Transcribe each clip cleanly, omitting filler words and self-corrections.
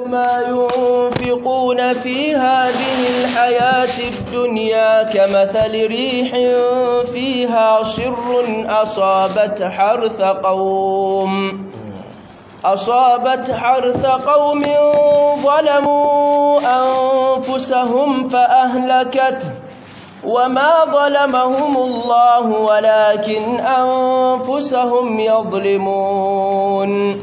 ما ينفقون في هذه الحياة الدنيا كمثل ريح فيها صر أصابت حرث قوم ظلموا أنفسهم فأهلكته وما ظلمهم الله ولكن أنفسهم يظلمون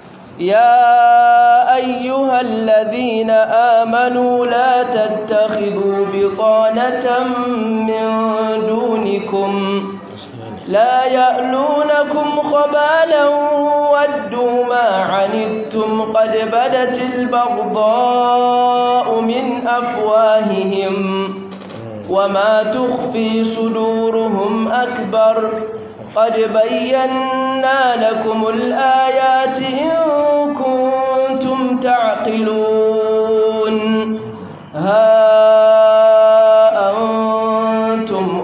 يا أيها الذين آمنوا لا تتخذوا بطانة من دونكم لا يألونكم خبالا ودوا ما عنتم قد بدت البغضاء من أفواههم وما تخفي صدورهم أكبر قد بينا لكم الآيات إن كنتم تعقلون ها أنتم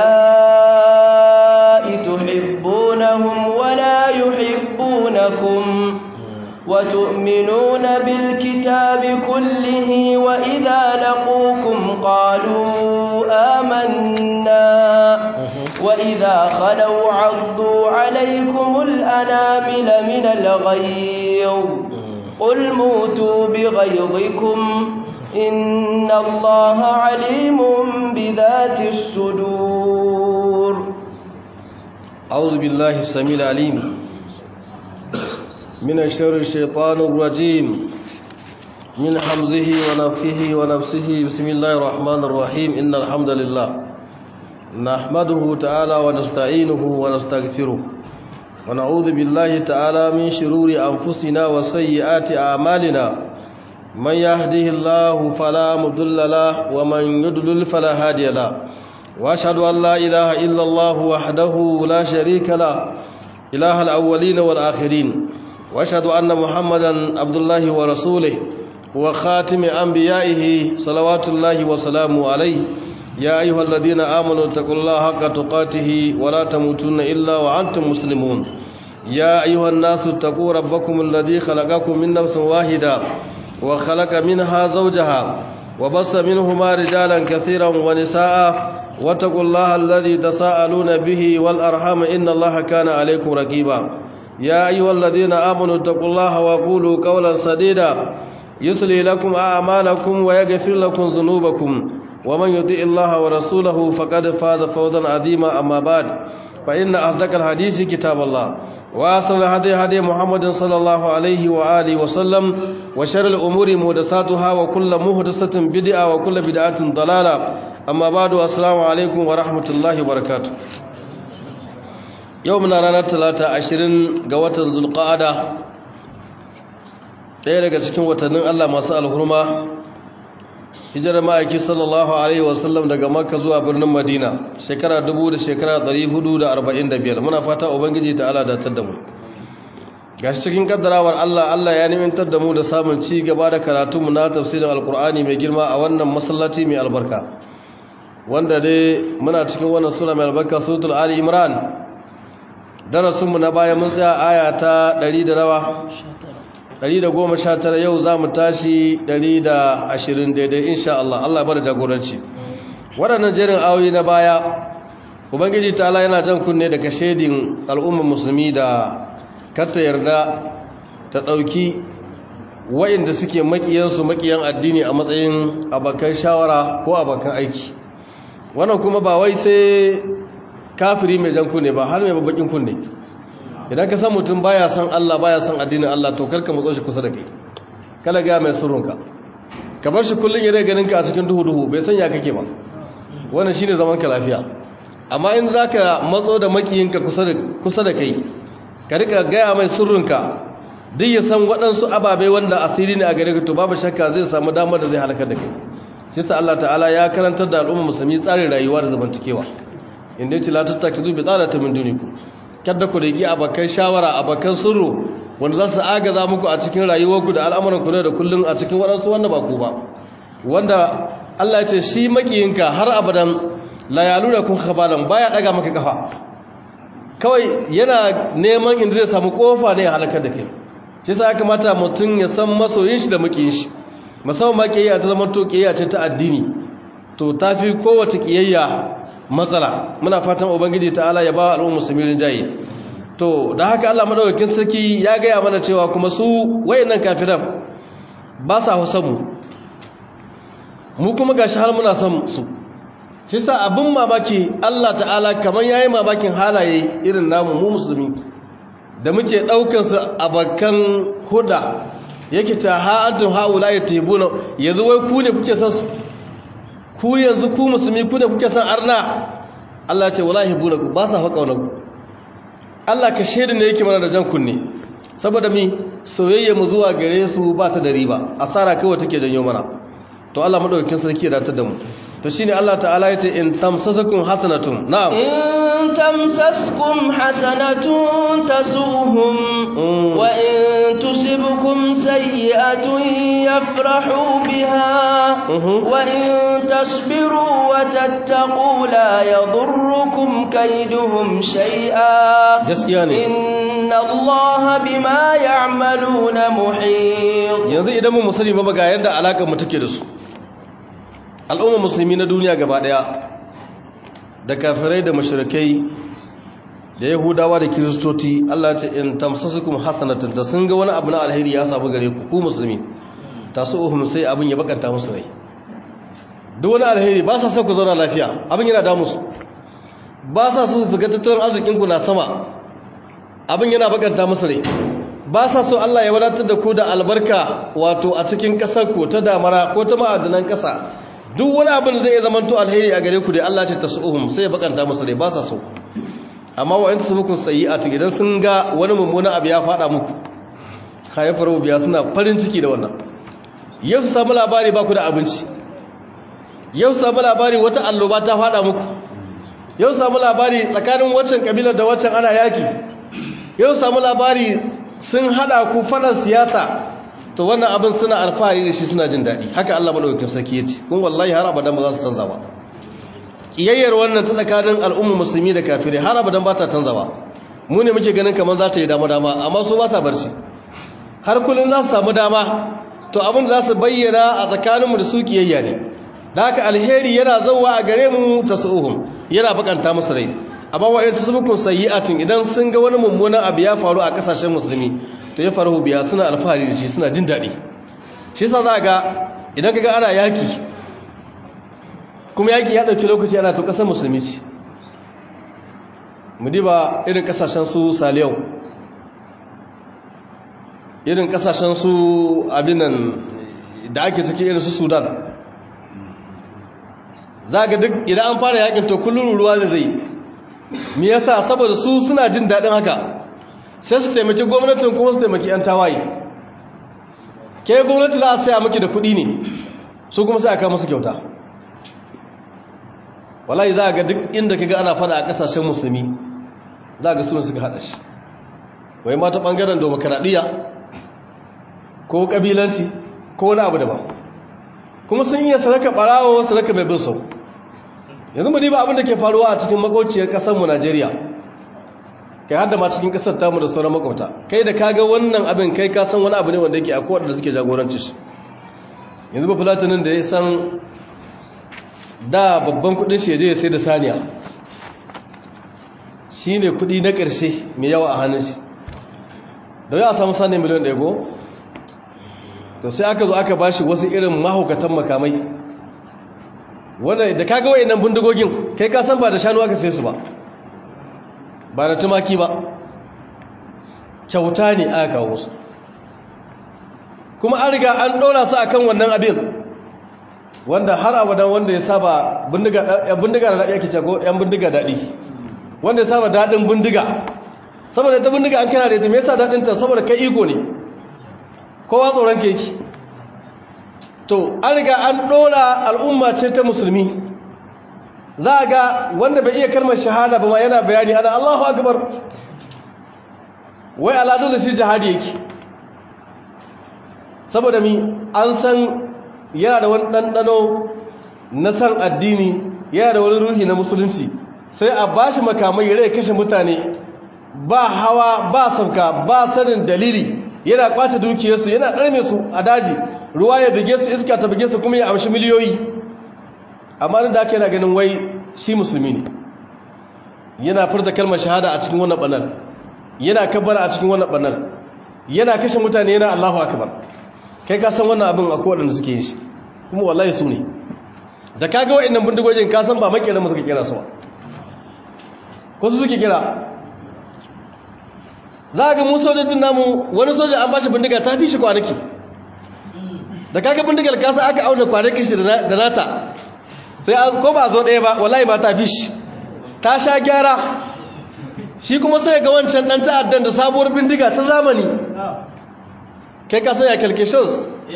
أولئك تحبونهم ولا يحبونكم وتؤمنون بالكتاب كله وإذا لقوكم قالوا آمنا وإذا خلوا عضوا عليكم الأنامل من الغيظ قل موتوا بغيظكم إن الله عليم بذات الصدور. أعوذ بالله السميع العليم من شر الشيطان الرجيم من حمزه ونفخه ونفسه بسم الله الرحمن الرحيم إن الحمد لله نحمده تعالى ونستعينه ونستغفره ونعوذ بالله تعالى من شرور أنفسنا وسيئات أعمالنا من يهده الله فلا مضل له ومن يضلل فلا هادي له وأشهد أن لا إله إلا الله وحده لا شريك له إله الأولين والآخرين وأشهد أن محمدا عبد الله ورسوله وخاتم أنبيائه صلوات الله وسلامه عليه يا أيها الذين آمنوا اتقوا الله حق تقاته ولا تموتن إلا وأنتم مسلمون يا أيها الناس اتقوا ربكم الذي خلقكم من نفس واحدة وخلق منها زوجها وبث منهما رجالا كثيرا ونساء واتقوا الله الذي تساءلون به والأرحام إن الله كان عليكم رقيبا يا أيها الذين آمنوا اتقوا الله وقولوا قولا سديدا يصلي لكم أعمالكم ويغفر لكم ذنوبكم ومن يطع الله ورسوله فقد فاز فوزا عظيما أما بعد فإن أصدق الحديث كتاب الله وأحسن الهدي هدي محمد صلى الله عليه وآله وسلم وشر الأمور محدثاتها وكل محدثة بدعة وكل بدعة ضلالة أما بعد السلام عليكم ورحمة الله وبركاته يومنا رانا 20 ga watan Zulqa'ada ɗaya daga cikin watannin Allah masu alhurma hijirar ma'aiki sallallahu alaihi wasallam daga Makka zuwa birnin Madina shekara 1445 muna fata ubangiji ta'ala da tar da mu gashi cikin kaddarawar Allah ya nimintar da mu da samun ci gaba da karatunmu na tafsirin alkur'ani mai girma a wannan masallaci mai albarka wanda dai muna cikin wannan sura mai albarka suratul ali imran darasinmu na baya mun tsaya aya ta 119 yau za mu tashi 120 daidai insha Allah Allah bada jagoranci waɗannan jerin ayoyi na baya ubangiji ta'ala yana jan kunne daga shedin al'ummar musulmi da kar ta yarda ta ɗauki wa'inda suke makiyan addini a matsayin abokan shawara ko abokan aiki wannan kuma ba wai sai kafiri mai jan kunne ba har mai babbakin kunne idan ka san mutum baya san Allah baya san addinin Allah to karka matso shi kusa da kai kala ga mai surunka ka bar shi kullun yare ganin ka a cikin duhu bai san ya kake ba wannan shine zaman ka lafiya amma in zaka matso da makiyinka kusa da kai ka rika gaya mai surunka duk ya san waɗansu ababai wanda asiri ne a gare ka to babu shakka zai samu damar da zai halakar da kai shi sa Allah ta'ala ya karantar da al'umma musulmi tsarin rayuwa da zamantakewa inda yace la tattakizu bi tsalata min dunikum kada ku rigi abakan shawara abakan sirru wanda za su agaza muku a cikin rayuwarku da al'amuranku ne da kullun a cikin waɗansu wanda ba ku ba wanda Allah ya ce shi makiyinka har abadan la yaluna kun khabalan baya daga maka kafa kawai yana neman inda zai samu kofa ne ya halakar da kai shi sa ya kamata mutum ya san masoyin shi da makiyin shi, musamman ma kiyayya ta zama to kiyayya ce ta addini, to tafi kowace kiyayya matsala. Muna fatan ubangiji ta'ala ya ba al'ummar musulmi rinjaye. To da haka Allah madaukakin sarki ya gaya mana cewa kuma su wayannan kafiran ba sa husamu, mu kuma gashi har muna son su. Shi sa abin mamaki Allah ta'ala kamar yayi mamakin halaye irin namu mu musulmi da muke daukar su abakan huda, yake ta ha antum haula yatibuna, yanzu wai ku ne kuke son su, ku yanzu ku musulmi ku ne kuke son arna. Allah ya ce wallahi bunaku ba sa fa kaunaku. Allah ka shaida ne yake mana da jan kunne, saboda mi soyayya mu zuwa gare su ba ta da riba, asara kawai take janyo mana. To Allah madaukakin sarki ya datar da mu. To shine Allah ta'ala yace in tamsasakum hasanatun, na'am, in tamsaskum hasanatun tasuhum wa in tusibkum sayyi'atun yafrahu biha wa in tasbiru wa tattaqu la yadurrukum kayduhum shay'a. Gaskiya ne, inna Allaha bima ya'maluna muhit. yanzu idan mu musulmi ba ga yanda alakar mu take da su, al'ummar musulmi na duniya gaba daya, da kafirai da mushrikai da yahudawa da kiristoci, Allah ce in tamsasukum hasanatan, da sun ga wani abu na alheri ya samu gare ku musulmi, tasuhum sai abin ya bakanta musu rai. Duk wani alheri ba sa son ku zauna lafiya, abin yana damu su, ba sa so su ga tattalin arzikin ku na sama, abin yana bakanta musu rai. Ba sa so Allah ya wadatar da ku da albarka wato a cikin kasar ku ta damara ko ta ma'adanan kasa. Duk wani abin da zai zama to alheri a gare ku dai Allah ce tasuhum sai ya bakanta musu dai ba sa so. Amma wa anta sabukun sayyi'atu, idan sun ga wani mummuna abu ya fada muku, kai faru biya suna farin ciki da wannan. Yau su samu labari ba ku da abinci, yau su samu labari wata alloba ta fada muku, yau su samu labari tsakanin waccan kabilar da waccan ana yaki, yau su samu labari sun hada ku fadan siyasa, to wannan abin suna alfahari da shi, suna jin daɗi. Haka Allah madaukakin sarki yace, kun wallahi har abadan ba za su canza ba. Kiyayyar wannan ta tsakanin al'umma musulmi da kafirai har abadan ba ta canza ba. Mu ne muke ganin kamar za ta yi dama amma su ba sa barci. Har kullun za su samu dama, to abin za su bayyana a tsakaninmu da su kiyayya ne. Da haka alheri yana zauwa a gare mu tasuhum, yana bakanta musu rai. Amma wa'in tasbukun sayyi'atin, idan sun ga wani mummunan abu ya faru a kasashen musulmi, to ya faru biya suna alfahari da shi, suna jin daɗi. Shi yasa za ga idan kaga ana yaki, kuma yaki ya ɗauki lokaci ana to ƙasar musulmi ce. Mu diba irin ƙasashen su Saliyau, irin ƙasashen su abinan da ake ciki irin su Sudan. Za ga duk idan an fara yakin to kullum ruwa da zai. Me yasa? Saboda su suna jin daɗin haka. Sai su taimaki gwamnatin kuma su taimaki 'yan tawaye. Ke gwamnati za a saya miki da kuɗi ne, su kuma sai aka musu kyauta. Wallahi za a ga duk inda kaga ana fada a ƙasashen musulmi, za a ga sunan suka haɗa shi. Wai ma ta ɓangaren demokaradiyya ko ƙabilanci ko wani abu daban. Kuma sun iya saraka ɓarawo, saraka mai bin sau. Yanzu mu diba abin da ke faruwa a cikin makauciyar ƙasarmu Najeriya. Kai hada ma cikin kasar tamu da sauran makwabta, kai da kaga wannan abin kai ka san wani abu ne wanda yake akwai wanda suke jagoranci shi. Yanzu ba fulatinin da ya san da babban kudin shi ya sai da saniya, shi ne kudi na ƙarshe mai yawa a hannun shi, da ya samu saniya miliyan ɗaya ko? To sai aka zo aka ba shi wasu irin mahaukatan makamai, wanda da kaga wa'annan bindigogin kai ka san ba da shanu aka sai su ba da tumaki ba, kyauta ne aka kawo su, kuma an riga an ɗora su akan wannan abin, wanda har abadan wanda ya saba bindiga da daɗi ake cago ‘yan bindiga daɗi, wanda ya saba daɗin bindiga, saboda ta bindiga an kira da ita, me yasa daɗinta? Saboda kai iko ne, kowa tsoron keki. To an riga an ɗora al'umma ce ta musulmi, za a ga wanda bai iya kalmar shahada ba ma yana bayani ana Allahu akbar, wai al'adu da shi jihadi yake, saboda mi an san yana da wani ɗanɗano na san addini, yana da wani ruhi na musulunci, sai a ba shi makamai ya rai kashe mutane ba hawa ba sauka ba sanin dalili, yana kwace dukiyarsu yana ɗarme su a daji ruwa ya bige su iska ta bige su kuma ya amshi miliyoyi amma da aka yana ganin wai shi musulmi ne yana furta kalmar shahada a cikin wannan ɓanar yana kabbara a cikin wannan ɓanar yana kashe mutane yana Allahu akbar kai ka san wannan abin akwai waɗanda suke yin shi kuma wallahi su ne da kaga waɗannan bindigogin ka san ba makenan suka kira su ba ko su suke kira za ga mu sojojin namu wani soja an bashi bindiga ta fi shi kwanaki da kaga bindigar kasa aka auna kwanakin shi da nata sai ko ba zo ɗaya ba wallahi ba ta fi shi ta sha gyara shi kuma sai ga wancan ɗan ta'addan da sabuwar bindiga ta zamani kai ka saya calculations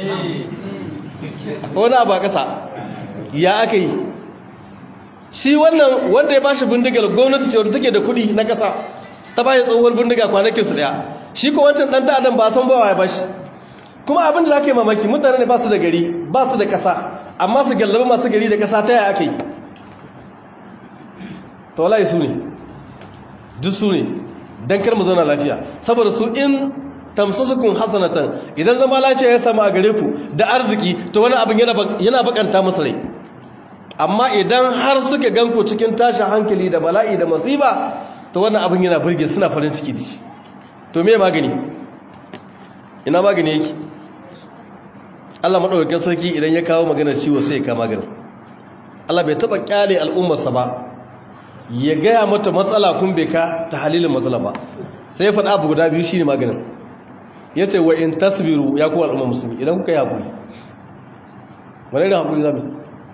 wani abu a ƙasa ya aka yi shi wannan wanda ya bashi bindigar gwamnati ce wadda take da kuɗi na ƙasa ta bayan tsohuwar bindiga kwanakinsu daya shi ko wancan dan ta'addan ba san bawa ya bashi kuma abin da zaka yi mamaki mutane ne ba su da gari ba su da ƙasa amma su gallabi masu gari da ƙasa ta yaya aka yi to wallahi su ne duk su ne dan kar mu zauna lafiya saboda su in tamsasukun hasanatan idan zama lafiya ya samu a gare ku da arziki to wani abin yana bakanta musu rai amma idan har suka ganku cikin tashin hankali da bala'i da masiba to wannan abin yana burge suna farin ciki da shi to me magani ina magani yake Allah madaukakin sarki idan ya kawo maganar ciwo sai ya kawo maganin Allah bai taba kyale al'ummarsa ba ya gaya mata matsala kun bai ka ta halilin matsala ba sai ya faɗa abu guda biyu shine maganin yace wa in tasbiru ya ku al'ummar musulmi idan kuka yi hakuri wani da hakuri zamu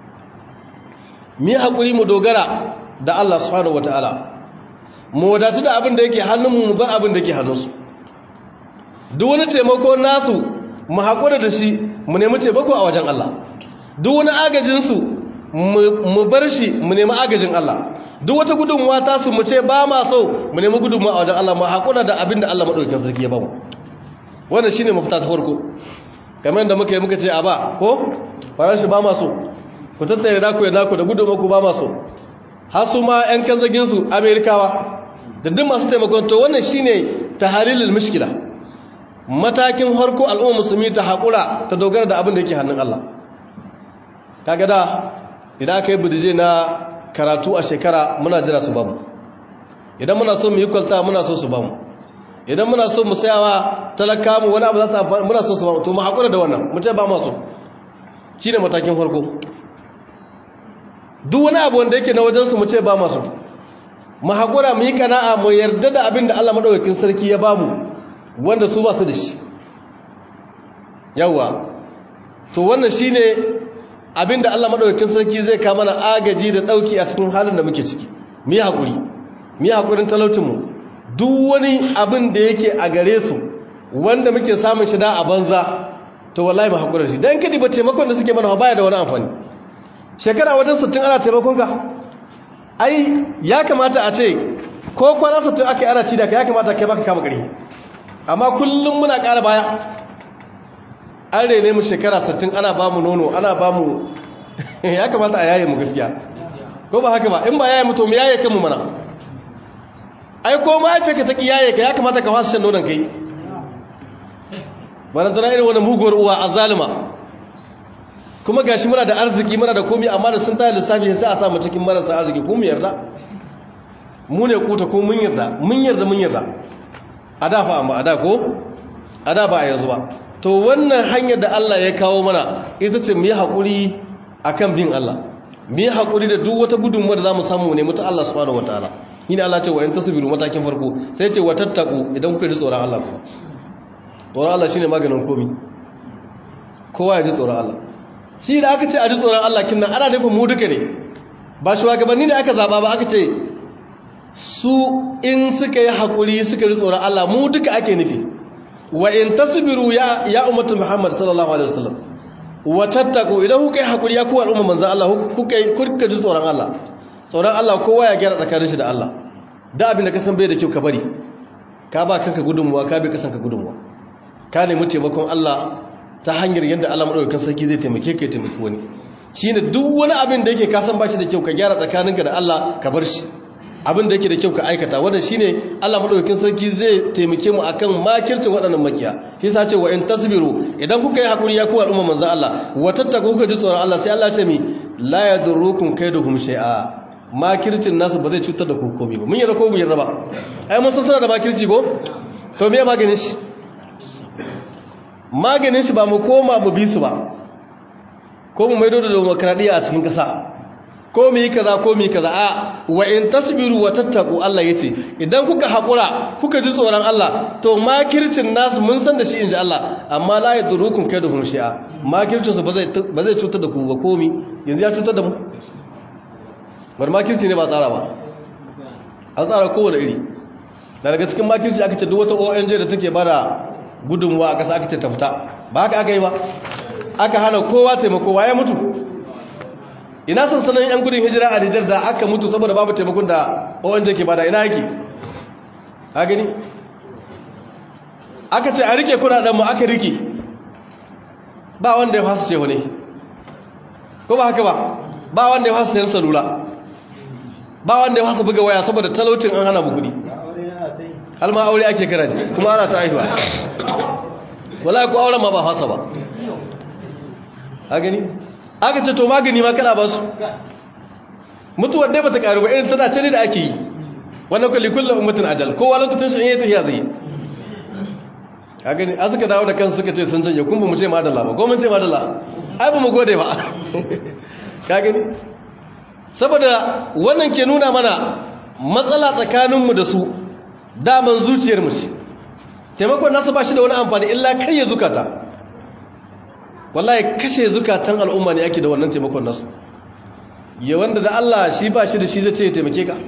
mi hakuri mu dogara da Allah subhanahu wataala mu wadatu da abin da yake hannunmu mu bar abin da yake hannunsu duk wani taimako nasu mu haƙura da shi mu nemi taimako a wajen Allah duk wani agajinsu mu bar shi mu nemi agajin Allah duk wata gudunmuwa tasu mu ce ba ma so mu nemi gudunmuwa a wajen Allah mu haƙura da abin da Allah maɗaukakin sarki ya ba mu wannan shine mafita ta farko kamar da muka ce a ba ko faranshi ba ma so ku tattare naku ya naku da gudunmuwa ku ba ma so har su ma 'yan kanzaginsu amerikawa da duk masu taimakon to wannan shine tahalilul mushkila matakin harko al'umma musulmi ta haƙura ta dogara da abin da yake hannun Allah kaga da idan aka yi budije na karatu a shekara muna jira su bamu idan muna so mu yi kwalta muna so su bamu idan muna so mu sayawa talaka mu wani abu za su amfani muna so su bamu to mu haƙura da wannan mu ce ba mu so shine matakin farko duk wani abu wanda yake na wajensu mu ce ba mu so mu haƙura mu yi kana'a mu yarda da abin da Allah madaukakin sarki ya bamu wanda su ba su da shi yawa to wannan shine abin da Allah madaukakin sarki zai kawo mana agaji da dauki a cikin halin da muke ciki mu yi haƙuri mu yi haƙurin talaucin mu duk wani abin da yake a gare su wanda muke samun shi da a banza to wallahi mu haƙura shi dan kadi ba taimakon da suke mana baya da wani amfani shekara wajen 60 ana taimakon ka ai ya kamata a ce ko kwana 60 aka yi ana ci da ka ya kamata kai baka kama gari amma kullum muna ƙara baya an rene mu shekara 60 ana ba mu nono ana ba mu ya kamata a yaye mu gaskiya ko ba haka ba in ba yaye mu to mu yaye kanmu mana ai ko mahaifiyarka ta ki yaye ka ya kamata ka fasa shan nonon kai bana tana irin wani muguwar uwa a zalima kuma gashi muna da arziki muna da komai amma da sun tayar lissafi sai a samu cikin marasa arziki ko mu yarda mu ne kuta ko mun yarda a da fa amma a da ko a da ba a yanzu ba to wannan hanyar da Allah ya kawo mana ita ce mu yi haƙuri akan bin Allah mu yi haƙuri da duk wata gudunmuwa da zamu samu ne mutu Allah subhanahu wataala ina Allah ce wa in tasbiru matakin farko sai ce wa tattaku idan kuka ji tsoron Allah kuma tsoron Allah shine maganin komai kowa ya ji tsoron Allah shi da aka ce a ji tsoron Allah kin nan ana nufin mu duka ne ba shugabanni ne aka zaba ba aka ce su in suka yi haƙuri suka ji tsoron Allah mu duka ake nufi wa in tasbiru ya ummatu Muhammad sallallahu alaihi wasallam wa tattaku idan kuka yi haƙuri ya ku al'umma manzon Allah kuka ji tsoron Allah tsoron Allah kowa ya gyara tsakanin shi da Allah da abin da ka san bai da kyau ka bari ka ba kanka gudunmuwa ka bai kasanka gudunmuwa ka nemi taimakon Allah ta hanyar yadda Allah madaukakin sarki zai taimake ka ya taimaki wani shine duk wani abin da yake ka san ba shi da kyau ka gyara tsakaninka da Allah ka bar shi abin da yake da kyau ka aikata wannan shine Allah madaukakin sarki zai taimake mu akan makircin waɗannan makiya shi yasa ce wa in tasbiru idan kuka yi hakuri ya ku al'umma manzo Allah wa tattaku kuka ji tsoron Allah sai Allah ya ce mi la yadurrukum kaiduhum shay'a makircin nasu ba zai cutar da ku komai ba mun yarda ko mun yarda ba ai mun san suna da makirci ko to me maganin shi maganin shi ba mu koma mu bi su ba ko mu maido da demokradiya a cikin kasa ko mu yi kaza ko mu yi kaza a wa in tasbiru wa tattaqu Allah yace idan kuka hakura kuka ji tsoron Allah to makircin nasu mun san da shi inji Allah amma la yadurukum kaiduhum shay'a makircin su ba zai cutar da ku ba komai yanzu ya cutar da mu bar makirci ne ba tsara ba an tsara kowane iri daga cikin makirci aka ce duk wata ONG da take bada gudunmuwa a ƙasa aka ce ta fita ba haka aka yi ba aka hana kowa taimako ya mutu ina sansanin yan gudun hijira a Nijar da aka mutu saboda babu taimakon da ONG ke bada ina yake ha gani aka ce a rike kudaden mu aka rike ba wanda ya fasa cewa ne ko ba haka ba wanda ya fasa sayan salula ba wanda ya fasa buga waya saboda talaucin an hana mu kudi har ma aure ake karaji kuma ana ta haihuwa wallahi ko auren ma ba fasa ba ha gani aka ce to magani ma kana ba su mutuwar dai bata karu ba irin tana ce ne da ake yi wannan kulli kullu ummatin ajal kowa lokacin shi yayi tafiya zai ha gani a suka dawo da kansu suka ce sun canje kun ba mu ce madalla ba ko mun ce madalla ai ba mu gode ba ka gani saboda wannan ke nuna mana matsala tsakaninmu da su daman zuciyarmu ce taimakon nasu ba shi da wani amfani illa kai ya zukata wallahi kashe zukatan al'umma ne ake da wannan taimakon nasu ya wanda da Allah shi ba shi da shi zai ce ya taimake ka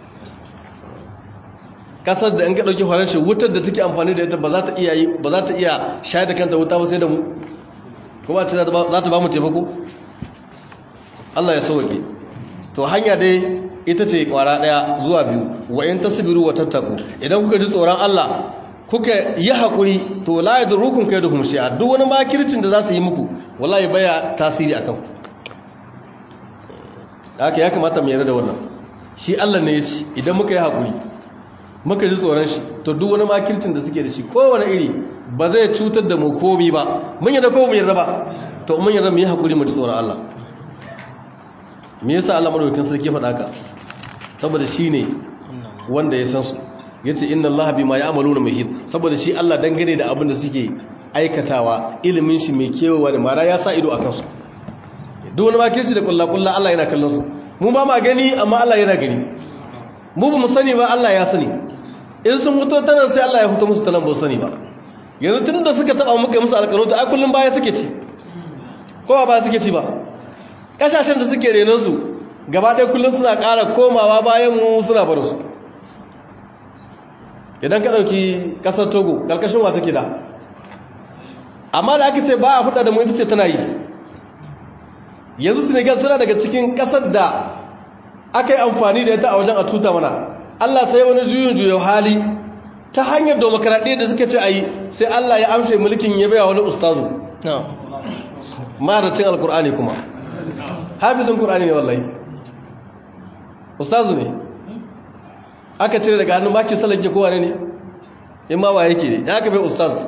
kasar da in ka dauki faranshi wutar da take amfani da ita ba za ta iya shayar da kanta wuta ba sai da mu kuma ce za ta ba mu taimako Allah ya sauke to hanya dai ita ce kwara daya zuwa biyu wa in tasbiru wa tattaqu idan kuka ji tsoron Allah kuka yi hakuri to la yadrukum kaiduhum shay'a duk wani makircin da za su yi muku wallahi baya tasiri akan ku haka ya kamata mu yarda da wannan shi Allah ne ya ce idan muka yi hakuri muka ji tsoron shi to duk wani makircin da suke da shi kowane iri ba zai cutar da mu komai ba mun yarda ko mu yarda ba to mun yarda mu yi hakuri mu ji tsoron Allah me yasa Allah madaukakin sarki ya faɗa ka saboda shine wanda ya san su yace inna Allaha bima ya'maluna muhit saboda shi Allah dangane da abin da suke aikatawa ilimin shi mai kewawa da mara ya sa ido akan su duk wani makirci da kullu Allah yana kallon su mu ba ma gani amma Allah yana gani mu ba mu sani ba Allah ya sani in sun fito ta nan sai Allah ya fito musu ta nan ba sani ba yanzu tun da suka taba muka musu alƙaruta ai kullum baya suke ci kowa ba suke ci ba kasashen da suke renon su gaba ɗaya kullum suna ƙara komawa bayan mu suna barin su idan ka ɗauki ƙasar Togo ƙarƙashin wa take da amma da aka ce ba a huɗa da mu ita ce tana yi yanzu Senegal tana daga cikin ƙasar da aka yi amfani da ita a wajen a tuta mana Allah sai wani juyin hali ta hanyar demokaradiyya da suka ce a yi sai Allah ya amshe mulkin ya baya wani ustazu maratin alkur'ani kuma hafizin kur'ani ne wallahi ustazu ne aka cire daga hannun maki salake kowa ne in ma wa yake ne ya aka bai ustazu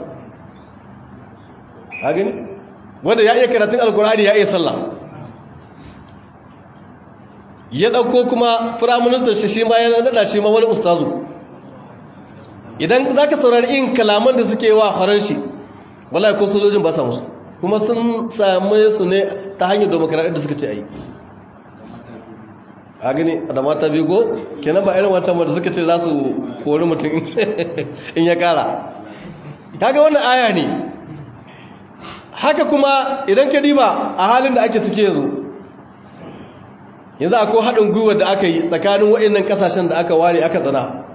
ha gani wanda ya iya karatun alkur'ani ya iya sallah ya ɗauko kuma firaministan shi ma ya naɗa shi ma wani ustazu idan za ka saurari in kalaman da suke wa faranshi wallahi ko sojojin ba sa musu kuma sun same su ne ta hanyar demokaradiyyar da suka ce a yi a gani da mata bigo kenan ba irin wata da suka ce za su kori mutum in ya kara kaga wannan aya ne haka kuma idan ka diba a halin da ake cike yanzu akwai haɗin gwiwar da aka yi tsakanin waɗannan ƙasashen da aka ware aka tsana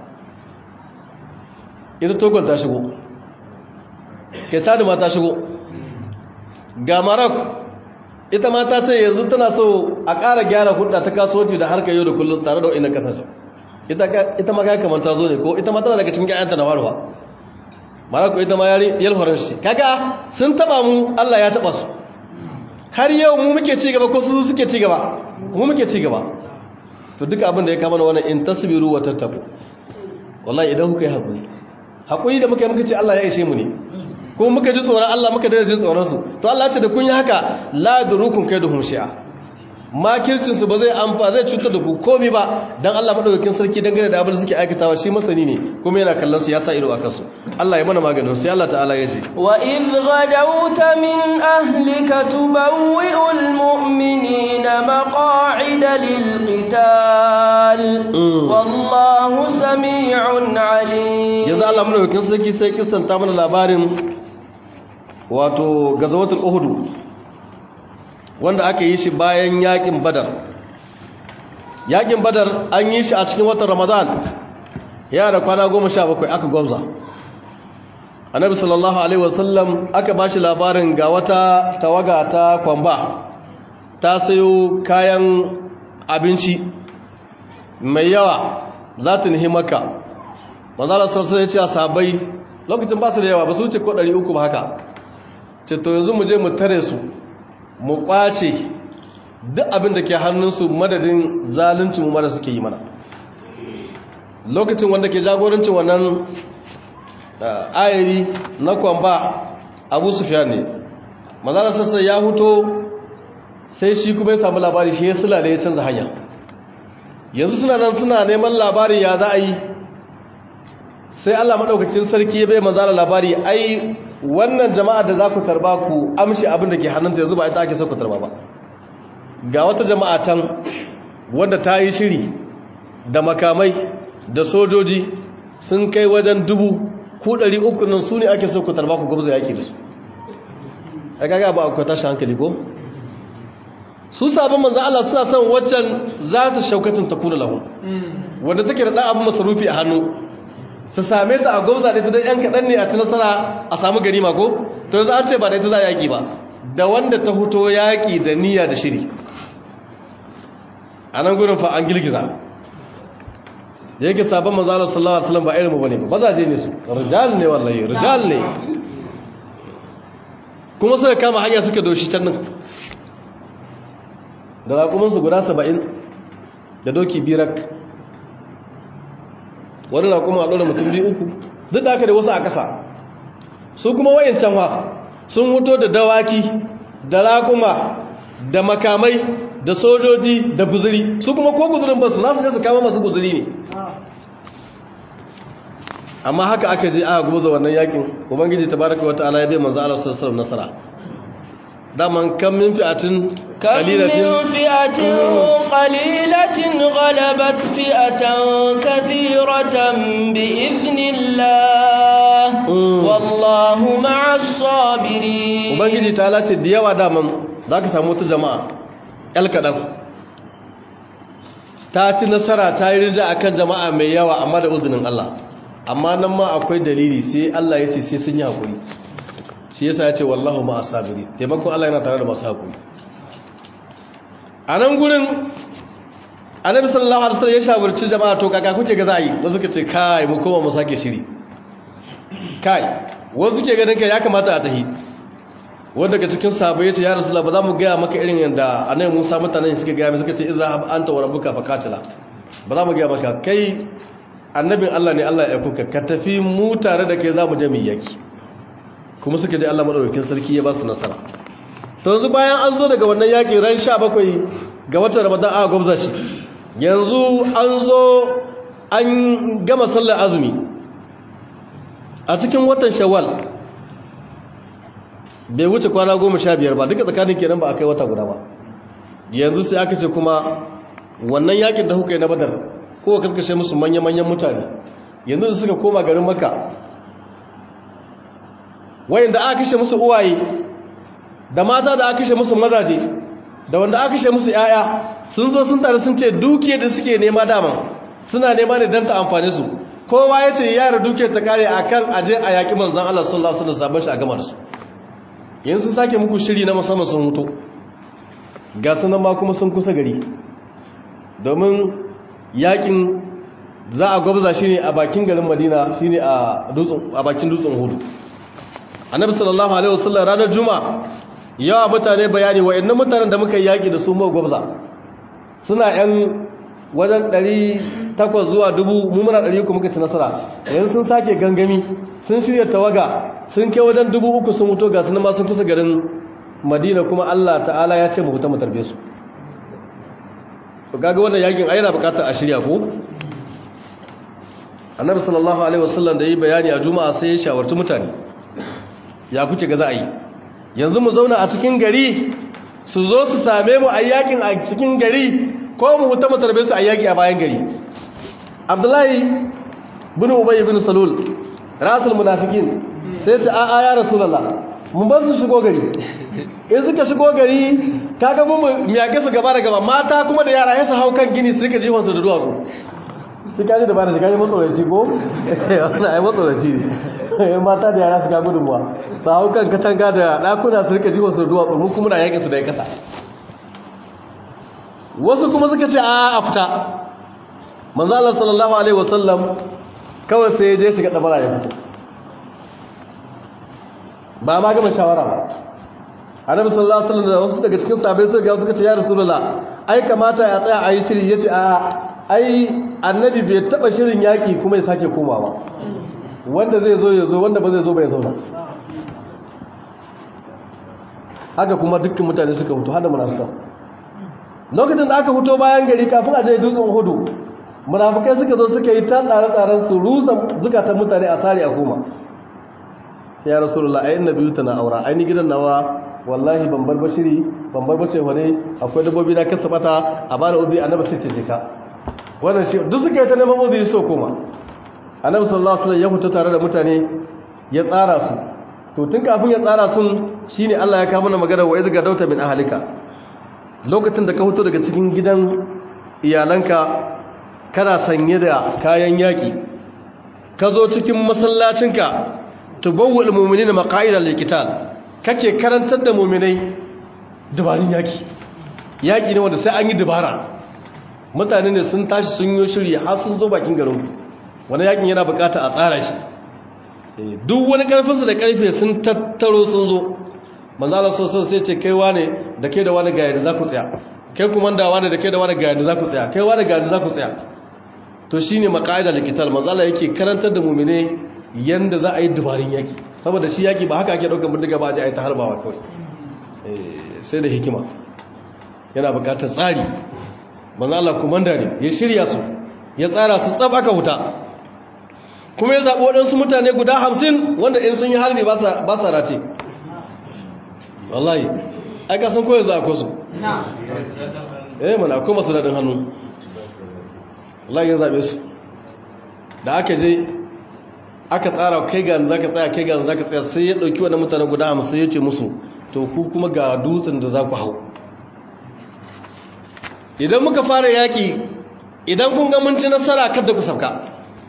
ita togon ta shigo ke tada ma ta shigo ga Maroc ita ma ta ce yanzu tana so a ƙara gyara hudda ta kasuwanci da harkar yau da kullum tare da waɗannan ƙasashen ita ma kai kamar ta zo ne ko ita ma tana daga cikin ƴaƴanta na faruwa Maroc ita ma yar faranshi kaga sun taba mu Allah ya taba su har yau mu muke ci gaba ko su suke ci gaba mu muke ci gaba to duka abin da ya kama wannan in tasbiru wa tattaqu wallahi idan kuka yi hakuri da muka yi muka ce Allah ya ishe mu ne ko muka ji tsoron Allah muka daina jin tsoron su to Allah ya ce da kun yi haka la durukum kaiduhum shi'a makircin su ba zai zai cutar da ku komai ba dan Allah madaukakin sarki dangane da abin da suke aikatawa shi masani ne kuma yana kallon su ya sa ido akan su Allah ya mana maganin sai Allah ta'ala ya ce wa idh ghadawta min ahlika tubawwi'ul mu'minina maq'ida lil qital wallahu sami'un 'alim yanzu Allah madaukakin sarki sai kissanta mana labarin wato gazawatul uhud wanda aka yi shi bayan yakin badar an yi shi a cikin watan ramadan ya da kwana 17 aka gwamza annabi sallallahu alaihi wasallam aka ba shi labarin ga wata tawaga ta kwamba ta sayo kayan abinci mai yawa za ta nihi maka manzala sarsa ya ce a sahabbai lokacin ba su da yawa ba su wuce ko 300 ba haka ce to yanzu mu je mu tare su mu kwace duk abin da ke hannunsu madadin zalunci mu mara suke yi mana lokacin wanda ke jagorancin wannan ayari na kwamba abu sufyan ne mazalar sassa ya huto sai shi kuma ya samu labari shi ya sula da ya canza hanya yanzu suna nan suna neman labarin ya za a yi sai Allah maɗaukakin sarki ya bai mazalar labari ai wannan jama'a da za ku tarba ku amshi abin da ke hannunta yanzu ba ita ake so ku tarba ba ga wata jama'a can wanda ta yi shiri da makamai da sojoji sun kai wajen 300 nan su ne ake so ku tarba ku gwamza yaƙi da su a kaga ba akwai tashi hankali ko su sabon manzan Allah suna son waccan za ta shaukatin ta kuna lahu wanda take da ɗan abin masarufi a hannu su same ta a gwamza da ita don 'yan kaɗan ne a ci nasara a samu gari mako to za a ce ba da ita za a yaƙi ba da wanda ta huto yaƙi da niyya da shiri a nan gudun fa an girgiza da yake sabon mazalar sallallahu alaihi wasallam ba irin mu bane ba mazaje ne su rijal ne wallahi rijal ne kuma suka kama hanya suka doshi can nan da raƙumansu guda 70 da doki birak wani na kuma a ɗora mutum 2-3 duk da aka da wasu a ƙasa su kuma wayancan sun huto da dawaki da raƙuma da makamai da sojoji da guzuri su kuma ko guzurin ba su za su je su kama masu guzuri ne amma haka aka je aka goza wannan yakin ubangiji tabaraka wa ta'ala ya bai manzo Allah sallallahu alaihi wasallam nasara daman kam min fi'atin qalilatin ghalabat fi'atan kathiratan bi'idhnillah wallahu ma'as sabirin ubangiji ta lace da yawa daman zaka samu wata jama'a kadan ta ci nasara ta yi rinja akan jama'a mai yawa amma da uzunin Allah amma nan ma akwai dalili sai Allah ya ce sai sun yi hakuri shi yasa ya ce wallahu ma asabiri taimakon Allah yana tare da masu hakuri a nan gurin annabi sallallahu alaihi wasallam ya shawarci jama'a to kaka kuke ga za'i wasu suka ce kai mu koma mu sake shiri kai wasu suke ganin kai ya kamata a tahi wanda daga cikin sahabbai ya ce ya rasulullah ba za mu gaya maka irin yanda annabi Musa mutanen suka gaya mai suka ce izhab anta wa rabbuka faqatila ba za mu gaya maka kai annabin Allah ne Allah ya aiko ka tafi mu tare da kai za mu je mu yaki kuma suka je Allah madaukakin sarki ya ba su nasara to yanzu bayan an zo daga wannan yaki ran 17 ga watan Ramadan aka gwabza shi yanzu an zo an gama sallar azumi a cikin watan Shawwal bai wuce kwana 15 ba duka tsakanin kenan ba a kai wata guda ba yanzu sai aka ce kuma wannan yakin da kuka yi na Badar ko karkashe musu manya-manyan mutane yanzu suka koma garin Makka wayanda aka kashe musu uwaye da mata da aka kashe musu mazaje da wanda aka kashe musu yaya sun zo sun tare sun ce dukiyar da suke nema dama suna nema ne don ta amfane su kowa ya ce yara dukiyar ta kare akan aje a yaƙi manzon Allah sallallahu alaihi wasallam sabon shi a gama da su yanzu sun sake muku shiri na musamman sun huto ga sanan ma kuma sun kusa gari domin yaƙin za a gwabza shi ne a bakin garin Madina shine a bakin dutsen Uhud annabi sallallahu alaihi wasallam ranar juma'a yawa mutane bayani wa'annan mutanen da muka yi yaki da su mu gwabza suna yan wajen 800 zuwa 1000 mu muna 300 muka ci nasara yanzu sun sake gangami sun shirya tawaga sun kai wajen 3000 sun mutu ga sunan ma sun kusa garin Madina kuma Allah ta'ala ya ce mu fita mu tarbe su to kaga wannan yakin ai yana bukatar a shirya ko Annabi sallallahu alaihi wasallam da yi bayani a Juma'a sai ya shawarci mutane ya kuke ga za a yi yanzu mu zauna a cikin gari su zo su same mu a yakin a cikin gari ko mu huta mu tarbe su a yaki a bayan gari Abdullahi bin Ubay bin Salul rasul munafikin sai ta a'a ya rasulullah mun ba su shigo gari in suka shigo gari kaga mu miyake su gaba da gaba mata kuma da yara su hau kan gini su rika jihon su da duwatsu shi kaji da bana shi kaji matsoraci ko wannan ai matsoraci ne mata da yara su ga gudunmuwa su hau kan katanga da dakuna su rika jihon su da duwatsu mu kuma na yakin su da ya kasa wasu kuma suka ce a fita manzo Allah sallallahu alaihi wasallam kawai sai ya je shiga dabara ya fito ba ma gama shawara ba annabi sallallahu alaihi wasallam da wasu daga cikin sahabbai suka ce ya rasulullah ai kamata ya tsaya ayi shiri yace a ai annabi bai taba shirin yaki kuma ya sake komawa wanda zai zo ya zo wanda ba zai zo ba ya zauna haka kuma dukkan mutane suka fito har da munafika lokacin da aka fito bayan gari kafin a je dutsen Uhud munafikai suka zo suka yi ta tsare-tsaren su rusa zukatan mutane a sare a koma sai ya rasulullah ayin nabi tana aura aini gidan nawa wallahi ban bar bashiri ban bar bace wane akwai dabbobi na kasa bata a bada uzi annabi sai ce jika wannan shi duk suka yi ta neman uzi so koma annabi sallallahu alaihi wasallam ya fita tare da mutane ya tsara su to tun kafin ya tsara sun shine Allah ya kawo mana magana wa idga dauta min ahlika lokacin da ka fito daga cikin gidan iyalanka kana sanye da kayan yaki ka zo cikin masallacinka tubawwal mu'minina maqa'ida lil-qital kake karantar da mu'minai dabarun yaki ne wanda sai an yi dabara mutane ne sun tashi sun yi shiri har sun zo bakin garin wani yakin yana bukata a tsara shi duk wani karfin su da karfe sun tattaro sun zo manzo Allah sallallahu alaihi wasallam sai ce kai wane da kai da wani ga yadda za ku tsaya kai komanda wane da kai da wani ga yadda za ku tsaya kai wani ga yadda za ku tsaya to shine maqa'ida lil-qital manzo Allah yake karantar da mu'minai yanda za a yi dubarin yaki saboda shi yaki ba haka ake daukar bindiga ba a ji a yi ta harbawa kawai sai da hikima yana bukatar tsari manzo Allah komanda ne ya shirya su ya tsara su tsab aka huta kuma ya zaɓi waɗansu mutane guda 50 wanda in sun yi harbi ba sa rate wallahi aka san koyar za a kwasu mana akwai masu daɗin hannu wallahi ya zaɓe su da aka je aka tsara kai ga za ka tsaya kai ga za ka tsaya sai ya ɗauki wani mutane guda 50 ya ce musu to ku kuma ga dutsen da za ku hau idan muka fara yaƙi idan kun ga mun ci nasara kada ku sauka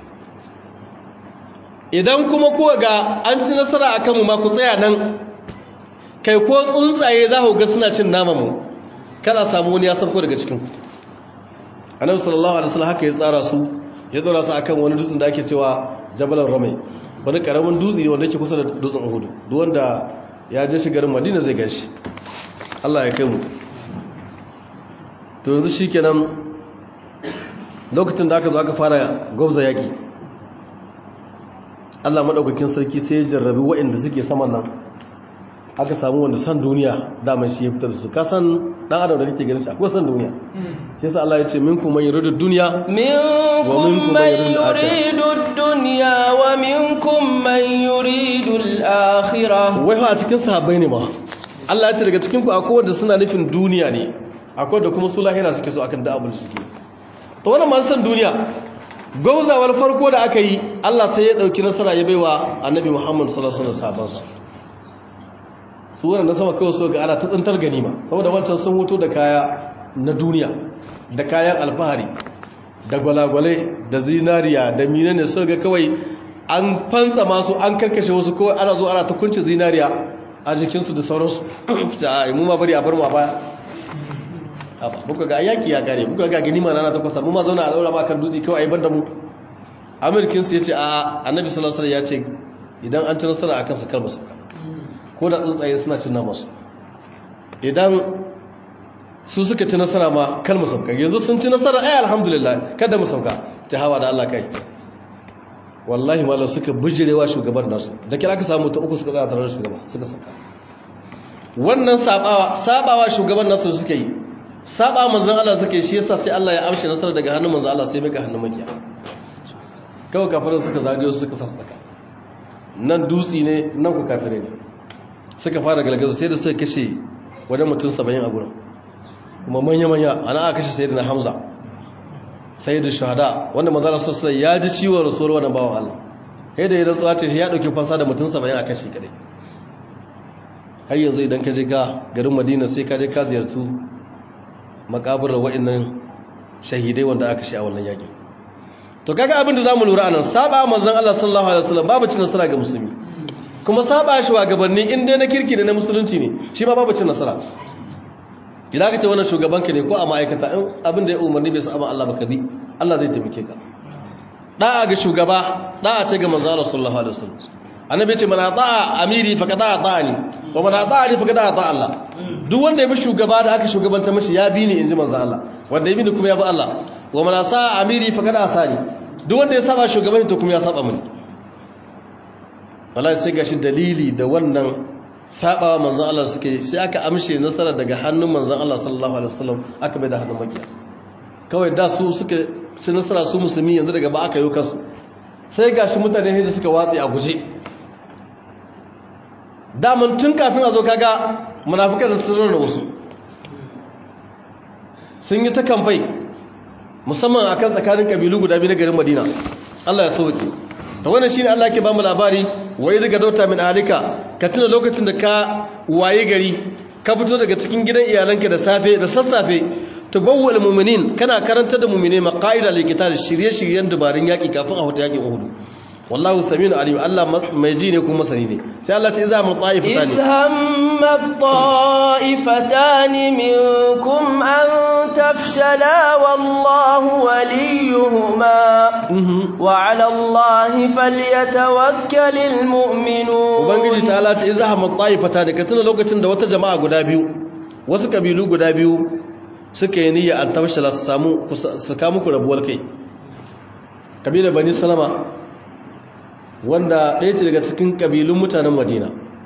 idan kuma kuwa ga an ci nasara a kanmu ma ku tsaya nan kai ko tsuntsaye za ku ga suna cin nama mu kada samu wani ya sauko daga cikin annabi sallallahu alaihi wasallam haka ya tsara su ya tsara su akan wani dutsen da ake cewa Jabal Ramai wani karamin dutse ne wanda yake kusa da dutsen Uhud duk wanda ya je shi garin Madina zai ganshi Allah ya kai mu to yanzu shikenan lokacin da aka zo aka fara gwabza yaki Allah madaukakin sarki sai ya jarrabi waɗanda suke saman nan aka samu wanda san duniya daman shi ya fitar da su ka san dan adam da kake ganin shi akwai san duniya shi yasa Allah ya ce minkum man yuridu dunya minkum man yuridu dunya wa minkum man yuridu al-akhirah wai a cikin sahabbai ne ba Allah ya ce daga cikin ku akwai wanda suna nufin duniya ne akwai da kuma su lahira suke so akan da abul suke to wannan masu san duniya gauzawar farko da aka yi Allah sai ya dauki nasara ya baiwa annabi Muhammad sallallahu alaihi wasallam su wannan na sama kawai so ga ana ta tsantar ganima saboda wancan sun wuto da kaya na duniya da kayan alfahari da gwalagwale da zinariya da menene so ga kawai an fansa masu an karkashe wasu kawai ana zo ana ta kunce zinariya a jikinsu da sauransu ai mu ma bari a bar mu a baya muka ga yaki ya kare muka ga ganima na ta kwasa mu ma zauna a daura ba kan dutse kawai ai banda mu amirkin su yace a annabi sallallahu alaihi wasallam yace idan an ci nasara akan su kalma su ko da tsuntsaye suna cin namansu idan su suka ci nasara ma kal mu sauka yanzu sun ci nasara ai alhamdulillah kada mu sauka ta hawa da Allah kai wallahi mallan suka bijirewa shugaban nasu da kira aka samu ta uku suka tsaya tare da shugaban suka sauka wannan sabawa shugaban nasu suka yi saba manzon Allah suka yi shi yasa sai Allah ya amshe nasara daga hannun manzon Allah sai mika hannun makiya kawai kafirin suka zagayo suka sassaka nan dutsi ne nan ku kafire ne suka fara galgaza sai da suka kashe wajen mutum 70 a gurin kuma manya-manya ana aka kashe sayyidina Hamza sayyidu shuhada wanda manzon Allah sallallahu alaihi wasallam ya ji ciwon rasuwar wannan bawan Allah kai da ya rantsuwa ce ya dauki fansa da mutum 70 a kashe kadai har yanzu idan ka je ka garin Madina sai ka je ka ziyarci makabarar wa'annan shahidai wanda aka shi a wannan yaki to kaga abin da zamu lura anan saba manzon Allah sallallahu alaihi wasallam babu cin nasara ga musulmi kuma saba shi wa gabanni in dai na kirki ne na musulunci ne shi ma babu cin nasara idan ka ce wannan shugaban ka ne ko a ma'aikata in abin da ya umarni bai saba Allah baka bi Allah zai taimake ka da'a ga shugaba da'a ce ga manzon Allah sallallahu alaihi wasallam annabi ce man ata'a amiri faqad ata'ani wa man ata'ani faqad ata'a Allah duk wanda ya bi shugaba da aka shugabanta mishi ya bi ni inji manzo Allah wanda ya bi ni kuma ya bi Allah wa man asa'a amiri faqad asani duk wanda ya saba shugaban to kuma ya saba mini wallahi sai gashi dalili da wannan sabawa manzo Allah suke sai aka amshe nasara daga hannun manzo Allah sallallahu alaihi wasallam aka bai da hannun makiya kawai da su suka ci nasara su musulmi yanzu daga ba aka yi kansu sai gashi mutane ne suka watsi a guje daman tun kafin a zo kaga munafikan sun rana wasu sun yi ta kamfai musamman akan tsakanin kabilu guda biyu na garin Madina Allah ya sauke ta wannan shine Allah yake ba mu labari wai daga dauta min alika ka tuna lokacin da ka waye gari ka fito daga cikin gidan iyalanka da sassafe tubawwal mu'minin kana karanta da mu'mine maqaida liqital shirye-shiryen dubarun yaki kafin a huta yakin Uhud wallahu saminu alim Allah mai ji ne kuma sani ne sai Allah ta iza mu ta'ifatani izhamma ta'ifatani minkum an tafshala wallahu waliyuhuma wa 'ala Allahi falyatawakkalul mu'minun ubangiji ta Allah ta izhamma ta'ifatani ka tuna lokacin da wata jama'a guda biyu wasu kabilu guda biyu suka yi niyya an tafshala su kamu ku rabuwar kai kabilar Bani Salama wanda ɗaya ce daga cikin ƙabilun mutanen Madina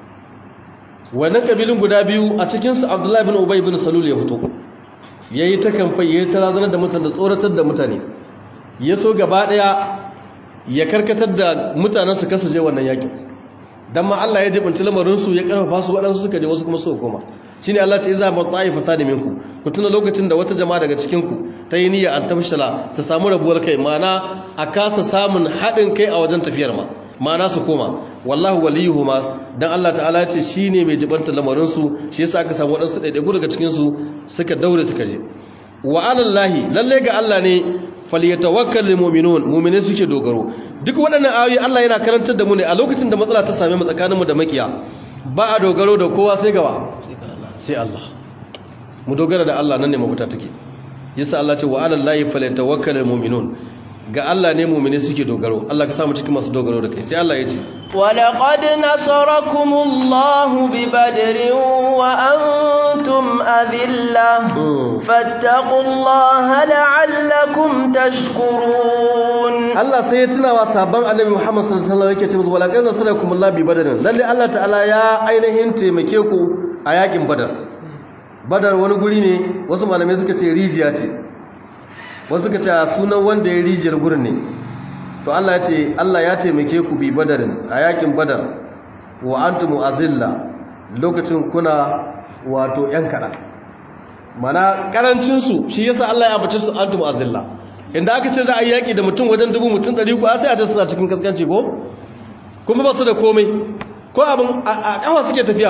wannan ƙabilun guda biyu a cikinsu Abdullahi bin Ubay bin Salul ya fito ya yi ta kamfai ya yi ta razanar da mutane da tsoratar da mutane ya so gaba ɗaya ya karkatar da mutanen su kasa je wannan yakin don ma Allah ya jibinci lamarinsu ya ƙarfafa su waɗansu suka je wasu kuma suka koma shi ne Allah ce iza ba ta'ifata da minku ku tuna lokacin da wata jama'a daga cikinku ta yi niyya an tafshala ta samu rabuwar kai ma'ana a kasa samun haɗin kai a wajen tafiyar ma ma'ana su koma wallahu waliyuhuma dan Allah ta'ala ya ce shine mai jibanta lamarin su shi yasa aka samu wadansu daidaiku daga cikin su suka daure suka je wa alallahi lalle ga Allah ne falyatawakkalul mu'minun mu'mine suke dogaro duk waɗannan ayoyi Allah yana karantar da mu ne a lokacin da matsala ta same mu tsakanin mu da makiya ba a dogaro da kowa sai gawa sai Allah mu dogara da Allah nan ne mafuta take yasa Allah ce wa alallahi falyatawakkalul mu'minun ga Allah ne mu'mini suke dogaro Allah ka samu cikin masu dogaro da kai sai Allah ya ce walaqad nasarakumullahu bibadrin wa antum adillah fattaqullaha la'allakum tashkurun Allah sai ya tuna wa sabon Annabi Muhammad sallallahu alaihi wasallam yake cewa walaqad nasarakumullahu bibadrin lalle Allah ta'ala ya ainihin taimake ku a yakin Badar wani guri ne wasu malamai suka ce rijiya ce wasu ka ce sunan wanda ya rijiyar gurin ne to Allah ya ce Allah ya taimake ku bi badarin a yakin badar wa antum azilla lokacin kuna wato yan kada mana karancin su shi yasa Allah ya ambace su antum azilla inda aka ce za a yi yaki da mutum wajen 1000 mutum 100 ko sai a ta su cikin kaskanci ko kuma ba su da komai ko abin a kafa suke tafiya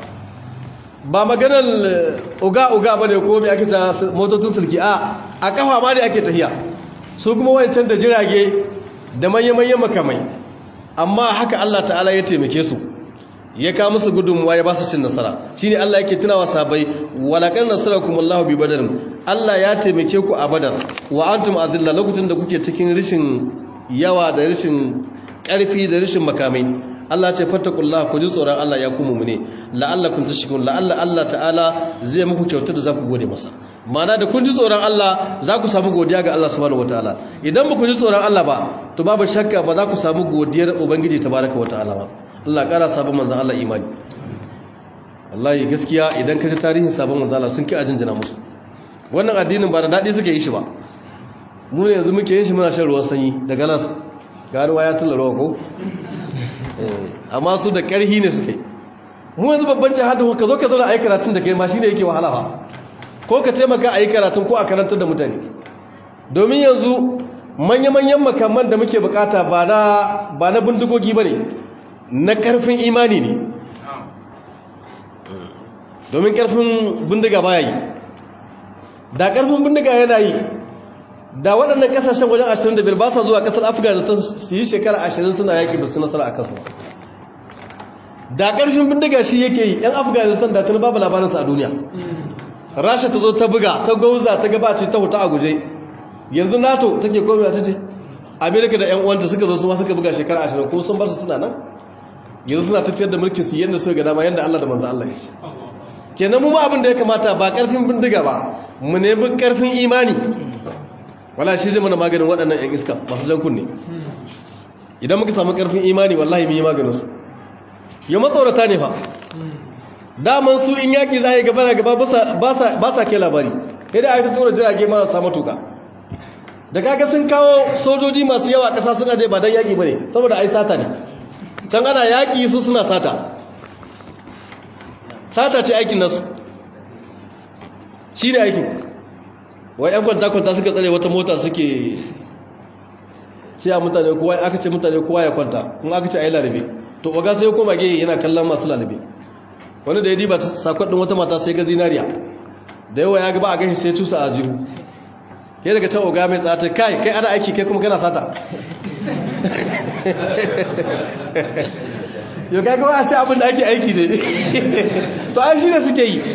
ba maganar uga bane ko me ake ta motocin sulki a kafa ma ne ake tafiya su kuma wancan da jirage da manyan makamai amma haka Allah ta'ala ya taimake su ya kawo musu gudunmuwa ya ba su cin nasara shine Allah yake tunawa sabai walaqad nasarakumullahu bi badr Allah ya taimake ku a badar wa antum azilla lokacin da kuke cikin rishin yawa da rishin karfi da rishin makamai Allah ya ce fattaqullaha ku ji tsoron Allah ya ku mu'mine la'allakum tashkurun la'alla Allah ta'ala zai muku kyautar da za ku gode masa ma'ana da kun ji tsoron Allah za ku samu godiya ga Allah subhanahu wataala idan ba ku ji tsoron Allah ba to babu shakka ba za ku samu godiyar ubangiji tabaraka wataala ba Allah kara sabon manzon Allah imani wallahi gaskiya idan ka ji tarihin sabon manzon Allah sun kai ajinjina musu wannan addinin ba da dadi suke yi shi ba mu ne yanzu muke yin shi muna shan ruwan sanyi da galas ga ruwa ya tilla ruwa ko amma su da karhi ne suke mu yanzu babban jihadin ka zo ka zauna a yi karatun da kai ma shine yake wahala ba ko ka taimaka a yi karatun ko a karantar da mutane domin yanzu manya-manyan makamman da muke bukata ba na bindigogi ba ne na karfin imani ne domin karfin bindiga ba yi da karfin bindiga yana yi da waɗannan ƙasashen wajen 25 ba sa zuwa ƙasar afghanistan su yi shekara 20 suna yaƙi ba su nasara a kansu da ƙarfin bindiga shi yake yi 'yan afghanistan da tuni babu labarinsa a duniya rasha ta zo ta buga ta gauza ta gabace ta huta a guje yanzu nato take komi a ce amerika da 'yan uwanta suka zo su ma suka buga shekara 20 ko sun bar su suna nan yanzu suna tafiyar da mulkin su yadda suka ga dama yadda Allah da manzo Allah ya shi kenan mu ma abin da ya kamata ba karfin bindiga ba mu nemi karfin imani wala shi zai mana maganin waɗannan 'yan iska masu jan kunne idan muka samu karfin imani wallahi mun yi maganin su ya matsaurata ne fa daman su in yaƙi za a yi gaba da gaba ba sa ke labari yadda a yi ta tura jirage marasa matuka da kaga sun kawo sojoji masu yawa ƙasa suna je ba don yaƙi ba ne saboda ai sata ne can ana yaƙi su suna sata ce aikin nasu shi ne aikin wai 'yan kwanta-kwanta suka tsare wata mota suke ce a mutane kowa aka ce mutane kowa ya kwanta kuma aka ce a yi larabe to waga sai koma ge yana kallon masu lalabe wani da ya diba sakon ɗin wata mata sai ga zinariya da yawa ya gaba a gashi sai cusa a jihu ya daga ta oga mai tsata kai ana aiki kai kuma kana sata yau kai kuma a sha abin da ake aiki ne to an shi ne suke yi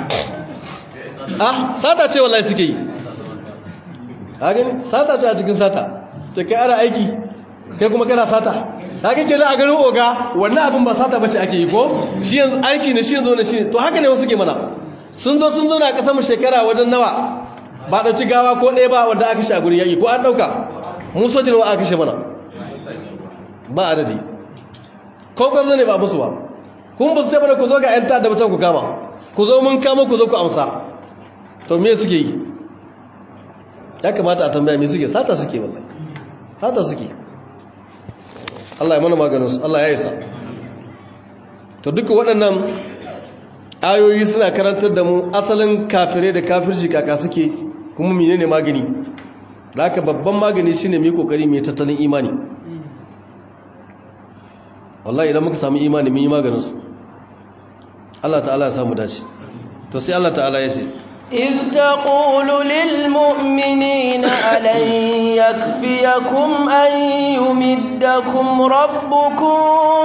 sata ce wallahi suke yi a gani sata ce a cikin sata ta kai ana aiki kai kuma kana sata haka ke a ganin oga wannan abin ba sata bace ake yi ko shi yanzu aiki ne shi yanzu ne shi to haka ne wasu ke mana sun zo na kasar mu shekara wajen nawa ba dauki gawa ko ɗaya ba wanda aka shi a guri yayi ko an dauka mu sojin wa aka shi mana ba adadi ko gwamnati ne ba musu ba kun ba su sai bane ku zo ga yan ta'adda mutan ku kama ku zo mun kama ku zo ku amsa to me suke yi ya kamata a tambaya me suke sata suke wallahi sata suke Allah ya mana maganinsu Allah ya isa to duka waɗannan ayoyi suna karantar da mu asalin kafirai da kafirci kaka suke kuma menene magani da haka babban magani shine mu yi kokari mu tattalin imani wallahi idan muka samu imani mun yi maganinsu Allah ta'ala ya samu dace to sai Allah ta'ala ya ce إذ تقول للمؤمنين ألن يكفيكم أن يمدكم ربكم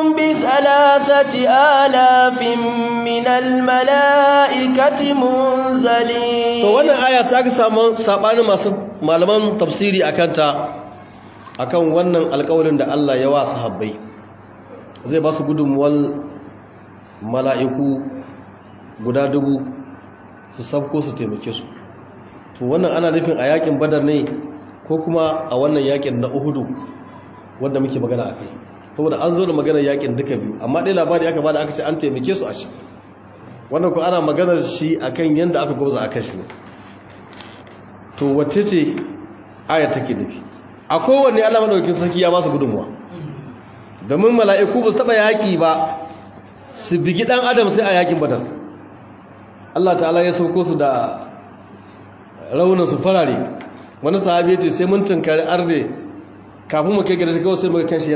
ب3,000 من الملائكة منزلين to wannan aya sai aka samu sabanin masu malaman tafsiri akan wannan alƙawarin da Allah ya wa sahabbai zai ba su gudunmuwar mala'iku guda 1000 su sabko su taimake su to wannan ana nufin a yakin badar ne ko kuma a wannan yakin na uhudu wanda muke magana a kai saboda an zo da maganar yakin duka biyu amma dai labari aka bada aka ce an taimake su a shi wannan ko ana maganar shi akan yanda aka goza akan shi ne to wacce ce aya take nufi a kowanne Allah madaukakin sarki ya ba su gudunmuwa domin mala'iku ba su taba yaki ba su bigi dan adam sai a yakin badar Allah ta'ala ya sauko su da rauninsu farare wani sahabi ya ce sai mun tunkari arde kafin mu kai gida shi kawai sai muka kanshi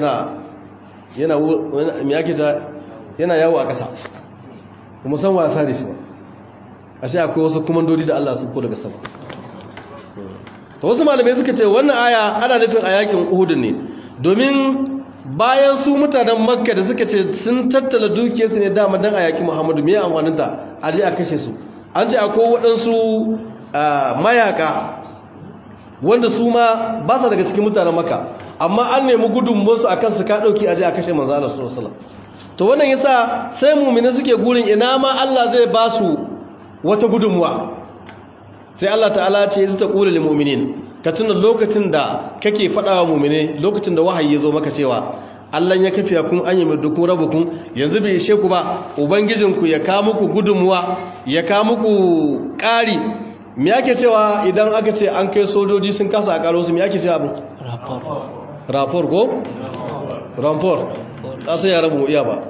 yana yawo a ƙasa kuma san wasa da shi ba a shi akwai wasu kumandodi da Allah sun ko daga sama ta wasu malamai suka ce wannan aya ana nufin a yakin uhudun ne domin bayan su mutanen makka da suka ce sun tattala dukiyarsu ne dama don a yaƙi muhammadu mai amfaninta a je a kashe su an ce akwai waɗansu mayaka wanda su ma ba sa daga cikin mutanen Makka amma an nemi gudunmuwarsu akan su ka dauki aje a kashe manzo Allah sallallahu alaihi wasallam to wannan yasa sai mu'mini suke gurin ina ma Allah zai ba su wata gudunmuwa sai Allah ta'ala ce zai ta qulu lil mu'minin ka tuna lokacin da kake faɗawa mu'mine lokacin da wahayi ya zo maka cewa Allah ya kafiya kun an yi dukun rabukun yanzu bai ishe ku ba ubangijinku ya ka muku gudunmuwa ya ka muku ƙari me yake cewa idan aka ce an kai sojoji sun kasa a ƙaro su me yake cewa abu rapport ko rapport kasa ya rabu iya ba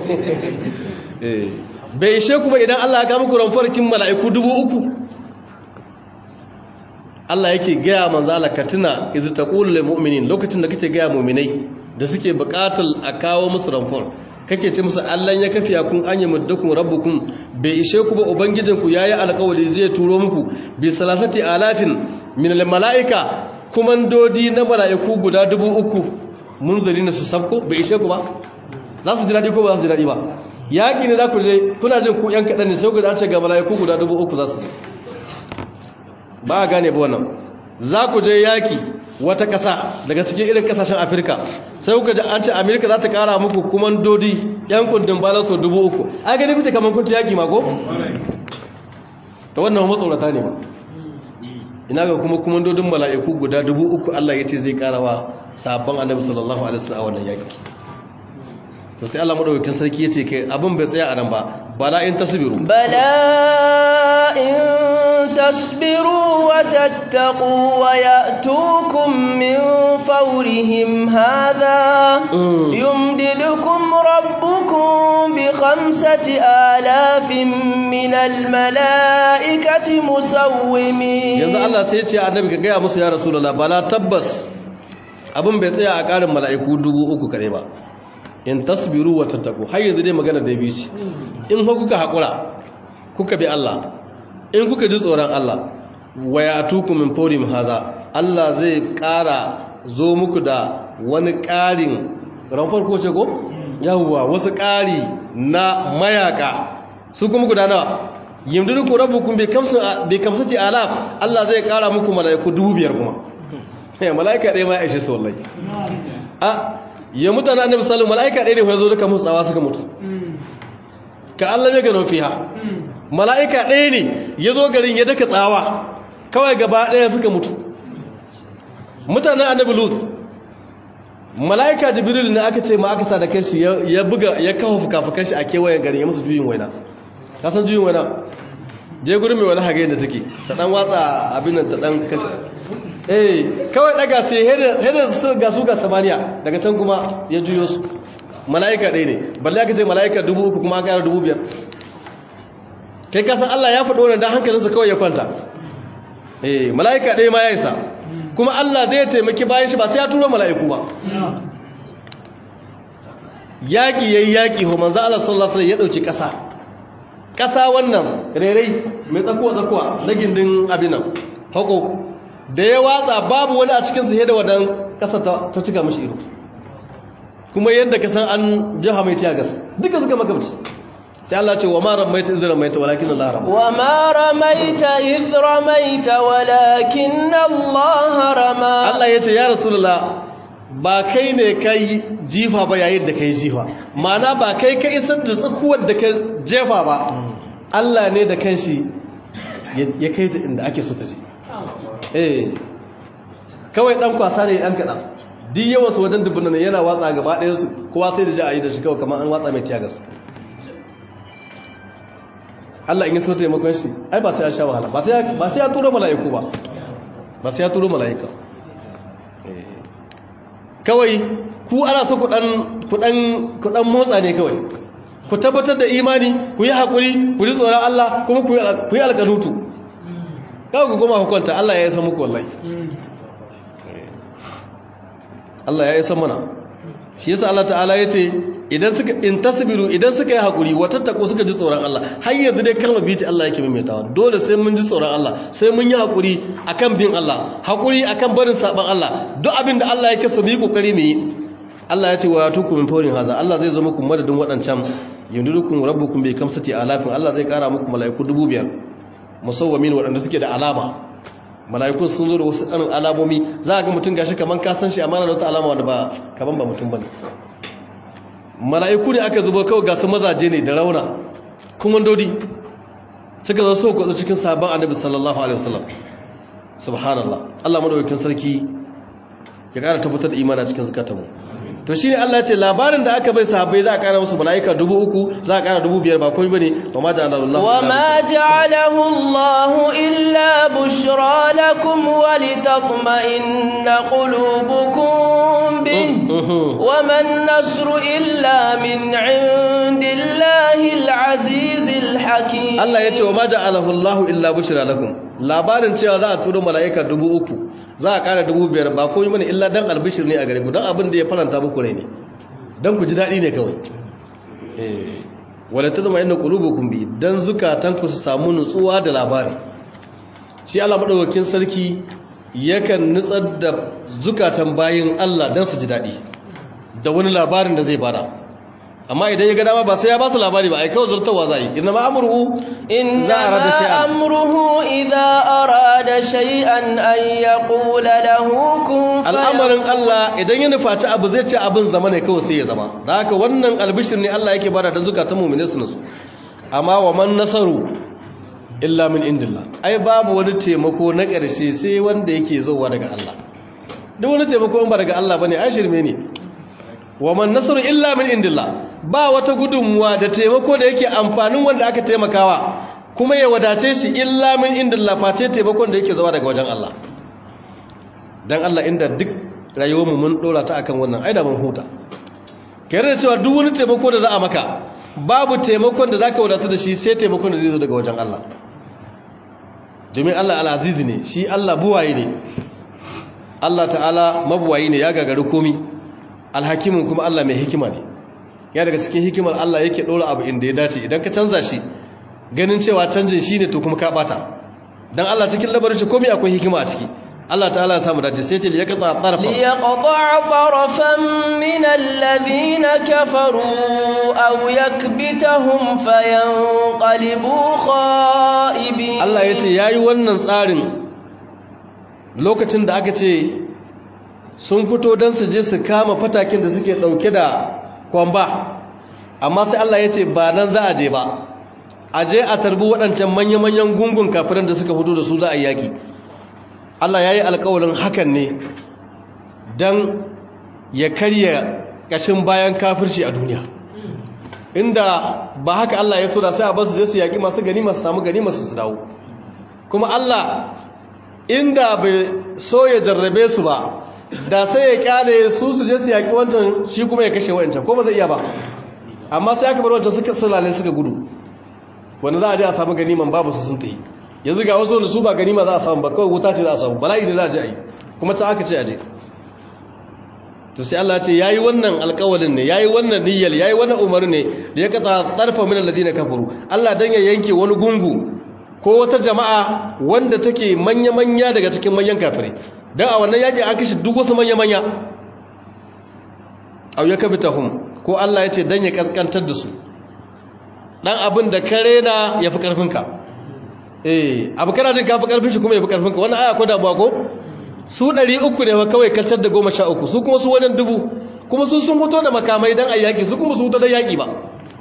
bai ishe ku ba idan Allah ya ka muku rapport kin mala'iku 3000 Allah yake gaya manzo Allah ka tuna iz taqulu lil mu'minin lokacin da kake gaya mu'minai da suke buƙatar a kawo musu ramfor kake ce musu Allah ya kafiya kun anya muddukum rabbukum bai ishe ku ba ubangijinku yayi alƙawari zai turo muku bi salasati alafin min al malaika kumandodi na malaiku guda 3000 munzirina su sabko bai ishe ku ba za su ji dadi ko ba za su ji dadi ba yaki ne za ku je kuna jin ku yan kadan ne sai ku da ce ga malaiku guda 3000 za su ba gane ba wannan za ku je yaki wata ƙasa daga cikin irin ƙasashen Afirka sai kuka ji an ce Amerika za ta ƙara muku kumandodi yan kundin balar sau 3000 ai gani kuke kamar kun ta yaki ma ko ta wannan matsorata ne ba ina ga kuma kumandodin mala'iku guda 3000 Allah ya ce zai ƙarawa sabon annabi sallallahu alaihi wasallam a wannan yaki to sai Allah madaukakin sarki ya ce kai abin bai tsaya a nan ba bala in tasbiru bala in تصبروا وتتقوا ويأتوكم من فورهم هذا يمددكم ربكم ب5,000 من الملائكة مسومين yanzu Allah sai ya ce annabi ka gaya musu ya rasulullah bala tabbas abin bai tsaya a karin mala'iku 3000 kare ba in tasbiru wa tattaqu har yanzu dai magana da biyu ce in kuka hakura kuka bi Allah in kuka ji tsoron Allah waya tuku min forim haza Allah zai ƙara zo muku da wani ƙarin ran farko ce ko yawwa wasu ƙari na mayaka su kuma guda nawa yimduruku rabbukum bi kamsati alaf Allah zai ƙara muku malaiku 5000 kuma malaika ɗaya ma ya ishe su wallahi ya mutane annabi sallallahu alaihi malaika ɗaya ne ya zo duka musu tsawa suka mutu ka Allah bai gano fiha mala'ika ɗaya ne ya zo garin ya daka tsawa kawai gaba ɗaya suka mutu mutanen annabi lut mala'ika jibril ne aka ce ma aka sa da kanshi ya buga ya kawo fuka-fukan shi a kewayen garin ya musu juyin waina ka san juyin waina je gurin mai wani hagayen da take ta ɗan watsa abin nan ta ɗan kawai ɗaga sai hada su ga samaniya daga can kuma ya juyo su mala'ika ɗaya ne balle aka ce mala'ika 3000 kuma aka ƙara 5000 kai kasan Allah ya faɗo wannan dan hankalinsa kawai ya kwanta mala'ika ɗaya ma ya isa kuma Allah zai taimaki bayan shi ba sai ya turo mala'iku ba yaƙi yayi yaƙi ho manzo Allah sallallahu alaihi wasallam ya dauki ƙasa wannan rerai mai tsakuwa na gindin abinan hako da ya watsa babu wani a cikin su da wadan ƙasa ta cika mishi ido kuma yadda ka san an jiha mai tiyagas duka suka makamci sai Allah ce wa ma ramaita idh ramaita walakin Allah rama wa ma ramaita idh ramaita walakin Allah rama Allah yace ya rasulullah ba kai ne kai jifa ba yayin da kai jifa ma'ana ba kai ka isar da tsakuwar da ka jefa ba Allah ne da kanshi ya kai ta inda ake so ta je kawai dan kwasa ne dan kadan duk yawan su wajen dubbunan yana watsa gaba ɗayan su kowa sai da ji a yi da shi kawai kamar an watsa mai tiyagas Allah in yi so taimakon shi ai ba sai ya sha wahala ba sai ya turo mala'iku ba sai ya turo mala'ika kawai ku ana so ku dan motsa ne kawai ku tabbatar da imani ku yi haƙuri ku ji tsoron Allah kuma ku yi alƙanutu kawai ku goma hukunta Allah ya isa muku wallahi Allah ya isa mana shi yasa Allah ta'ala ya ce idan suka yi haƙuri watattako suka ji tsoron Allah har yanzu dai kalmar biti Allah yake maimaitawa dole sai mun ji tsoron Allah sai mun yi haƙuri akan bin Allah haƙuri akan barin saban Allah duk abin da Allah yake so mu yi kokari mu yi Allah ya ce wa yatukum min fawrin haza Allah zai zama muku madadin wadancan yundurukum rabbukum bi kamsati alafin Allah zai kara muku malaiku 5000 musawwamin wadanda suke da alama mala'ikun sun zo da wasu irin alamomi za ga mutum gashi kaman ka san shi amma da wata alama wanda ba kaman ba mutum bane mala'iku ne aka zubo kawai ga su mazaje ne da rauna kumandodi suka zo su kwatsa cikin sahabban annabi sallallahu alaihi wasallam subhanallah Allah madaukakin sarki ya ƙara tabbatar da imani cikin zakatanmu to shine Allah ya ce labarin da aka bai sahabbai za a ƙara musu malaika 3000 za a ƙara 5000 ba komai bane wa ma ja'alahu Allahu illa bushra lakum wa litatma'inna qulubukum bih wa man nasru illa min 'indillahi al-'azizil hakim Allah ya ce wa ma ja'alahu Allahu illa bushra lakum labarin cewa za a turo malaika 3000 za a ƙara 5,000 ba komai mana illa dan albishir ne a gare ku don abin da ya faranta muku rai ne don ku ji daɗi ne kawai wadda ta zama inda ƙulubukun bi don zukatanku su samu nutsuwa da labari shi Allah maɗaukakin sarki yakan nutsar da zukatan bayin Allah don su ji daɗi da wani labarin da zai bada amma idan ya ga dama ba sai ya ba su labari ba ai kawai zartawa za yi inna ma amruhu idza arada shay'an an yaqula lahu kun al'amarin Allah idan ya nufaci abu zai ce abin zama ne kawai sai ya zama da haka wannan albishir ne Allah yake bada dan zukatan mu'mini su nasu amma wa man nasaru illa min indillah ai babu wani taimako na ƙarshe sai wanda yake zowa daga Allah duk wani taimako ba daga Allah bane ai shirme ne wa man nasaru illa min indillah ba wata gudunmuwa da taimako da yake amfanin wanda aka taimakawa kuma ya wadace shi illa min indillah face taimakon da yake zuwa daga wajen Allah dan Allah inda duk rayuwar mu mun dora ta akan wannan ai da mun huta kai da cewa duk wani taimako da za a maka babu taimakon da zaka wadata da shi sai taimakon da zai zo daga wajen Allah domin Allah al-aziz ne shi Allah buwaye ne Allah ta'ala mabuwayi ne ya gagari komi alhakimin kuma Allah mai hikima ne ya daga cikin hikimar Allah yake dora abu inda ya dace idan ka canza shi ganin cewa canjin shine to kuma ka bata dan Allah cikin labarin shi komai akwai hikima a ciki Allah ta'ala ya samu dace sai ce liyaqta tarafan min alladhina kafaru aw yakbitahum fayanqalibu khaibin Allah yace yayi wannan tsarin lokacin da aka ce sun fito don su je su kama fatakin da suke dauke da kwamba amma sai Allah ya ce ba nan za a je ba a je a tarbi waɗancan manya-manyan gungun kafiran da suka fito da su za a yaki Allah ya yi alƙawarin hakan ne don ya karya ƙashin bayan kafirci a duniya inda ba haka Allah ya so da sai a basu je su yaki masu gani masu samu gani masu su dawo kuma Allah inda bai so ya jarrabe su ba da sai ya kyale su je su yaki wancan shi kuma ya kashe wancan ko ba zai iya ba amma sai aka bar wancan suka sulale suka gudu wanda za a je a samu ganiman babu su sun tayi yanzu ga wasu da su ba ganima za a samu ba kawai wuta ce za a samu bala'i ne za a je a yi kuma ta aka ce a je to sai Allah ya ce yayi wannan alƙawalin ne yayi wannan niyyar yayi wannan umarni ne da ya kata tarfa min alladhina kafaru Allah dan ya yanke wani gungu ko wata jama'a wanda take manya-manya daga cikin manyan kafirai don a wannan yaƙi an kashe duk wasu manya-manya au ya kabitahum ko Allah ya ce don ya ƙasƙantar da su ɗan abin da kare na ya fi ƙarfinka abu kana jin ka fi ƙarfin shi kuma ya fi ƙarfinka wannan aya ko damuwa ko su 300 ne kawai kalcar da 13 su kuma su wajen 1000 kuma su sun fito da makamai don a yaƙi su kuma su fito da yaƙi ba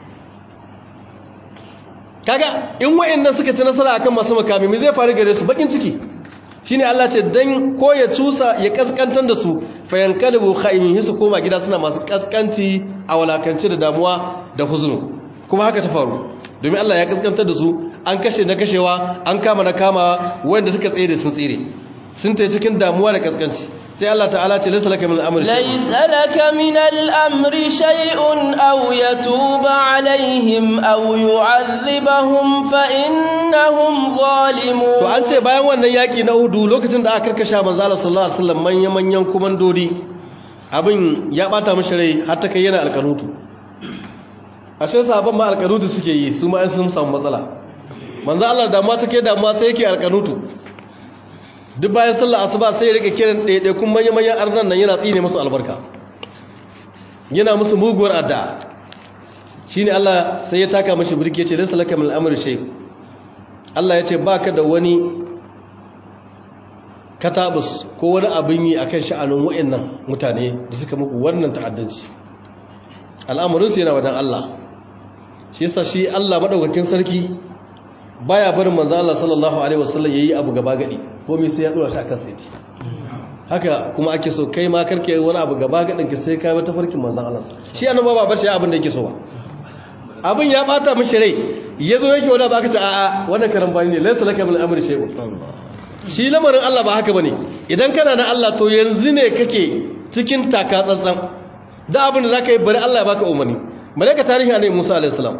kaga in wa'annan suka ci nasara akan masu makami me zai faru gare su bakin ciki shine Allah ce dan ko ya tusa ya kaskantar da su fayanqalibu khaimin hisu koma gida suna masu kaskanci a walakanci da damuwa da huzunu kuma haka ta faru domin Allah ya kaskantar da su an kashe na kashewa an kama na kama wanda suka tsere sun tsere sun tayi cikin damuwa da kaskanci sai Allah ta'ala ce laysa laka min al-amri shay'un laysa laka min al-amri shay'un aw yatuba alaihim aw yu'adhibahum fa innahum zalimun to an ce bayan wannan yaki na Uhud lokacin da aka karkasha manzo Allah sallallahu alaihi wasallam manyan komandodi abin ya bata mishi rai har ta kai yana alƙanutu ashe sahabban ma alƙanutu suke yi su ma sun samu matsala manzo Allah da ma take da ma sai yake alƙanutu duk bayan sallar asuba sai ya rike kiran ɗaiɗaikun manya-manyan arnan nan yana tsine musu albarka yana musu muguwar adda shi ne Allah sai ya taka mashi birki ya ce laysa laka min al-amri shay Allah ya ce baka da wani katabus ko wani abin yi akan sha'anin wa'annan mutane da suka muku wannan ta'addanci al'amuransu yana wajen Allah shi yasa shi Allah madaukakin sarki baya barin manzo Allah sallallahu alaihi wasallam yayi abu gaba gadi komai sai ya dora shi akan sai haka kuma ake so kai ma karke wani abu gaba gadin ka sai kai ta farkin manzo Allah shi annabi ba bar shi abin da yake so ba abin ya bata mishi rai yazo yake wani ba aka ce a'a wannan karambani ne laysa laka bil amri shay'un shi lamarin Allah ba haka bane idan kana da Allah to yanzu ne kake cikin taka tsantsan da abin da zaka yi bari Allah ya baka umarni malaika tarihi annabi Musa alaihi salam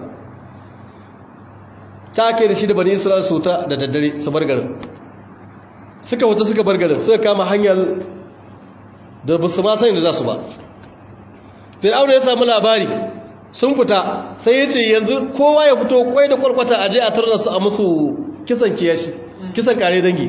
ta kai da shi da bani Isra'ila su ta da daddare su bar garin suka wuta suka bar garin suka kama hanyar da ba su ma sani da za su ba Fir'auna ya samu labari sun fita sai ya ce yanzu kowa ya fito kwai da kwalkwata aje a tarda su a musu kisan kiyashi kisan kare dangi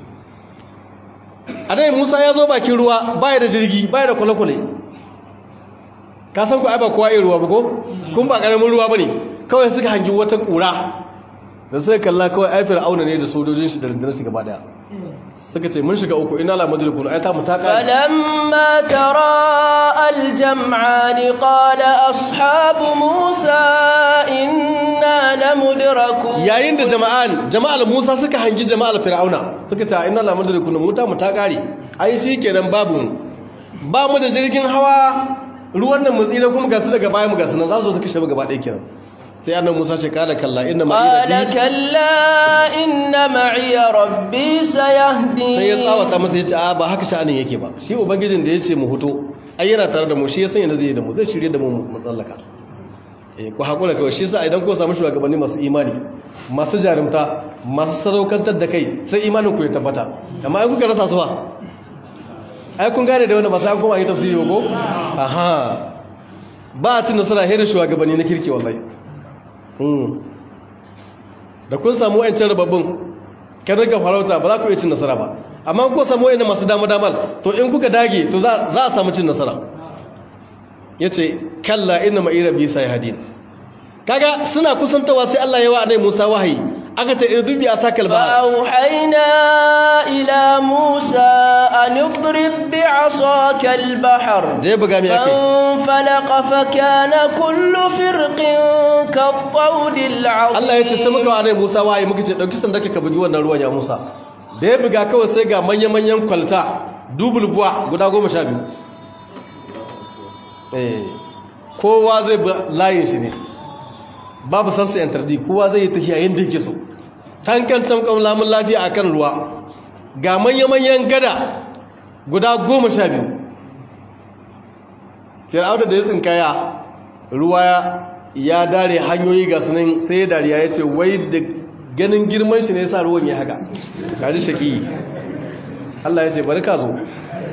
annabi Musa ya zo bakin ruwa baya da jirgi baya da kwale-kwale ka san ku ai ba kowa irin ruwa ba ko kun ba karamin ruwa bane kawai suka hangi wata kura da suka kalla kawai ai Fir'auna ne da sojojin shi da rundunar shi gaba daya suka ce mun shiga uku ina la madrikun ai ta mutaka falamma tara aljam'an qala ashabu musa inna lamudrakun yayin da jama'al Musa suka hangi jama'al Fir'auna suka ce inna la madrikun mu ta kare ai shikenan babu ba mu da jirgin hawa ruwan nan mu tsira kuma gasu daga bayan mu gasu nan za su suka shafa gaba ɗaya kenan sai annabi Musa ce kala kalla inna ma'i rabbi sayahdi sai ya tsawata masa yace a ba haka sha'anin yake ba shi ubangijin da yace mu huto ai yana tare da mu shi ya san yanda zai yi da mu zai shirye da mu mu tsallaka ku hakura kawai shi yasa idan ku samu shugabanni masu imani masu jarumta masu sadaukantar da kai sai imanin ku ya tabbata amma ai kuka rasa su ba ai kun gane da wannan ba sai an koma yi tafsiri ba ko aha ba a cin nasara hera shugabanni na kirki wallahi da kun samu wa'ancan rababbin kan rika farauta ba za ku iya cin nasara ba amma ko samu wa'annan masu dama-damal to in kuka dage to za a samu cin nasara ya ce kalla inna ma'ira bi sai hadin kaga suna kusantawa sai Allah ya wa annabi Musa wahayi aka ta irdubi a sakal ba auhayna ila Musa an idrib bi asaka al-bahr je buga mi akai falaqa fa kana kullu firqin ka-tawd al-'azim Allah ya ce sai muka wa annabi Musa wahayi muka ce dauki sanda ka bugi wannan ruwan ya Musa da ya buga kawai sai ga manyan kwalta dubul buwa guda 12 kowa zai layin shi ne babu sansa yantardi kowa zai yi tafiya yadda yake so tankan lamun lafiya a kan ruwa ga manya-manyan gada guda 12 fir'auna da ya tsinkaya ruwa ya dare hanyoyi ga sunan sai ya dariya ya ce wai da ganin girman shi ne ya sa ruwan ya haka kaji shaki Allah ya ce bari ka zo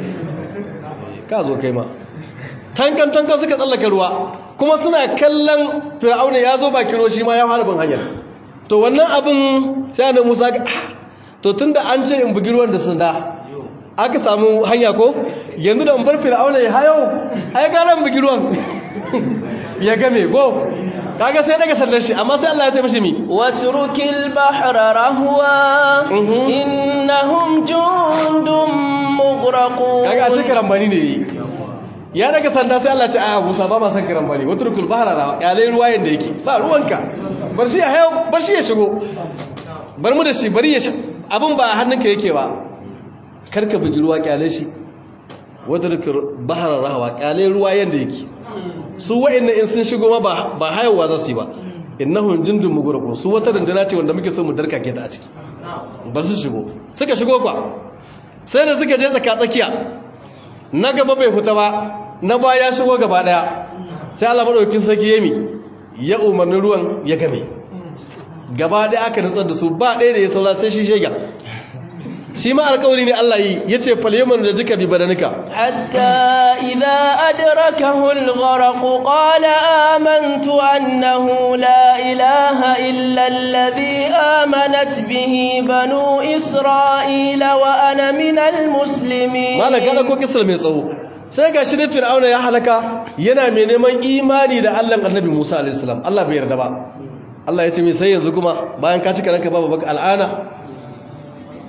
kai ma tankan suka tsallaka ruwa kuma suna kallon fir'auna ya zo bakin ruwa shi ma ya harbin hanyar to wannan abin sai annabi Musa ga to tunda an ce in bugi ruwan da sanda aka samu hanya ko yanzu da bar fir'auna ya hayo ai garan bugi ruwan ya game go kaga sai daga sandar shi amma sai Allah ya ce mishi mi watrukil bahra rahwa innahum jundum mughraqun kaga shi karambani ne ya daga sanda sai Allah ya ce a Musa ba ma san karambani watrukul bahra rahwa kyale ruwa yanda yake ba ruwanka bar shi ya hayo bar shi ya shigo bar mu da shi bari ya abin ba hannunka yake ba karka bugi ruwa kyale shi watrukul bahra rahwa kyale ruwa yanda yake su wa'annan in sun shigo ma ba hayawa za su yi ba innahum jundun mughraqun su wata dandana ce wanda muke so mu darkake ta a ciki ba su shigo suka shigo kwa sai da suka je tsakiya na gaba bai fita ba na baya ya shigo gaba daya sai Allah madaukakin sarki yemi ya umarni ruwan ya game gaba daya aka nutsar da su ba daya da ya saura sai shi shega shi ma alƙawari ne Allah yi yace fal yaman da duka bi badanika hatta idza adrakahu al-gharq qala amantu annahu la ilaha illa alladhi amanat bihi banu isra'ila wa ana minal muslimin malaka ko kisal mai tsawo sai gashi da fir'auna ya halaka yana mai neman imani da Allah annabi Musa alaihi salam Allah bai yarda ba Allah ya ce mai sai yanzu kuma bayan ka cika ranka babu baka al'ana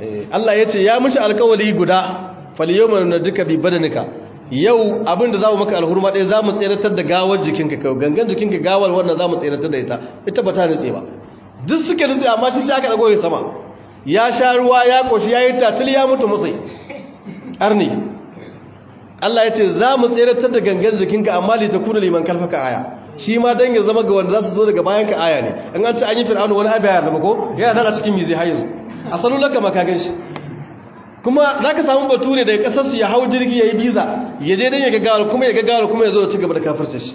Allah ya ce ya mishi alkawali guda falyawma nadika bi badanika yau abinda zamu maka alhurma ɗaya zamu tseratar da gawar jikinka kai gangan jikinka gawar wannan zamu tseratar da ita ba ta nutse ba duk suke nutse amma shi sai aka dago ya sama ya sha ruwa ya koshi yayi tatil ya mutu mutsai arni Allah ya ce zamu tseratar da gangan jikinka amma li takuna liman kalfaka aya shi ma dan ya zama ga wanda za su zo daga bayan ka aya ne in an ce an yi fir'aunu wani abu ya da ko yana nan a cikin mizi har yanzu asalu laka makagan shi kuma za ka samu bature daga kasarsu ya hau jirgi ya yi biza ya je don ya gaggawar kuma ya zo da ci gaba da kafarce shi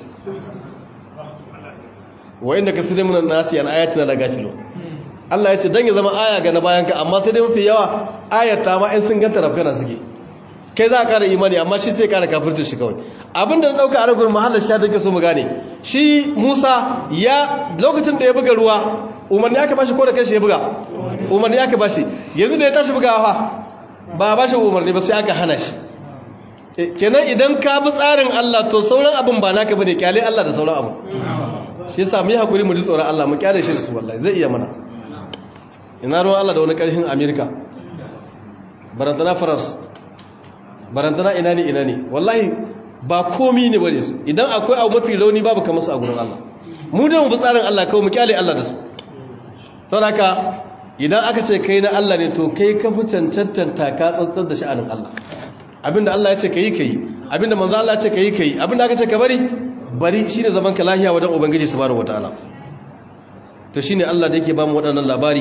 wa inda ka sirri munan nasi an ayatina da gafilo Allah ya ce don ya zama aya ga na bayanka amma sai dai mafi yawa ayata ma in sun ganta rafkana suke kai za a kara imani amma shi sai kara kafirce shi kawai abinda na dauka a ragun mahallar sha da ke so mu gane shi Musa ya lokacin da ya buga ruwa umarni aka bashi ko da kai shi ya buga umarni aka bashi yanzu da ya tashi bugawa fa ba ba shi umarni ba sai aka hana shi kenan idan ka bi tsarin Allah to sauran abin ba naka bane kyale Allah da sauran abu shi yasa mu yi hakuri mu ji tsoron Allah mu kyale shi da su wallahi zai iya mana ina ruwan Allah da wani karfin America barantana France barantana ina ne wallahi ba komi ne bane su idan akwai abu mafi rauni babu kamar su a gurin Allah mu da mu bi tsarin Allah kawai mu kyale Allah da su to haka idan aka ce kai na Allah ne to kai ka fi cancantanta ka tsantsar da sha'anin Allah abinda Allah ya ce ka yi abinda manzo Allah ya ce ka yi abinda aka ce ka bari shine zaman ka lahiya wajen ubangiji subhanahu wataala to shine Allah da yake ba mu waɗannan labari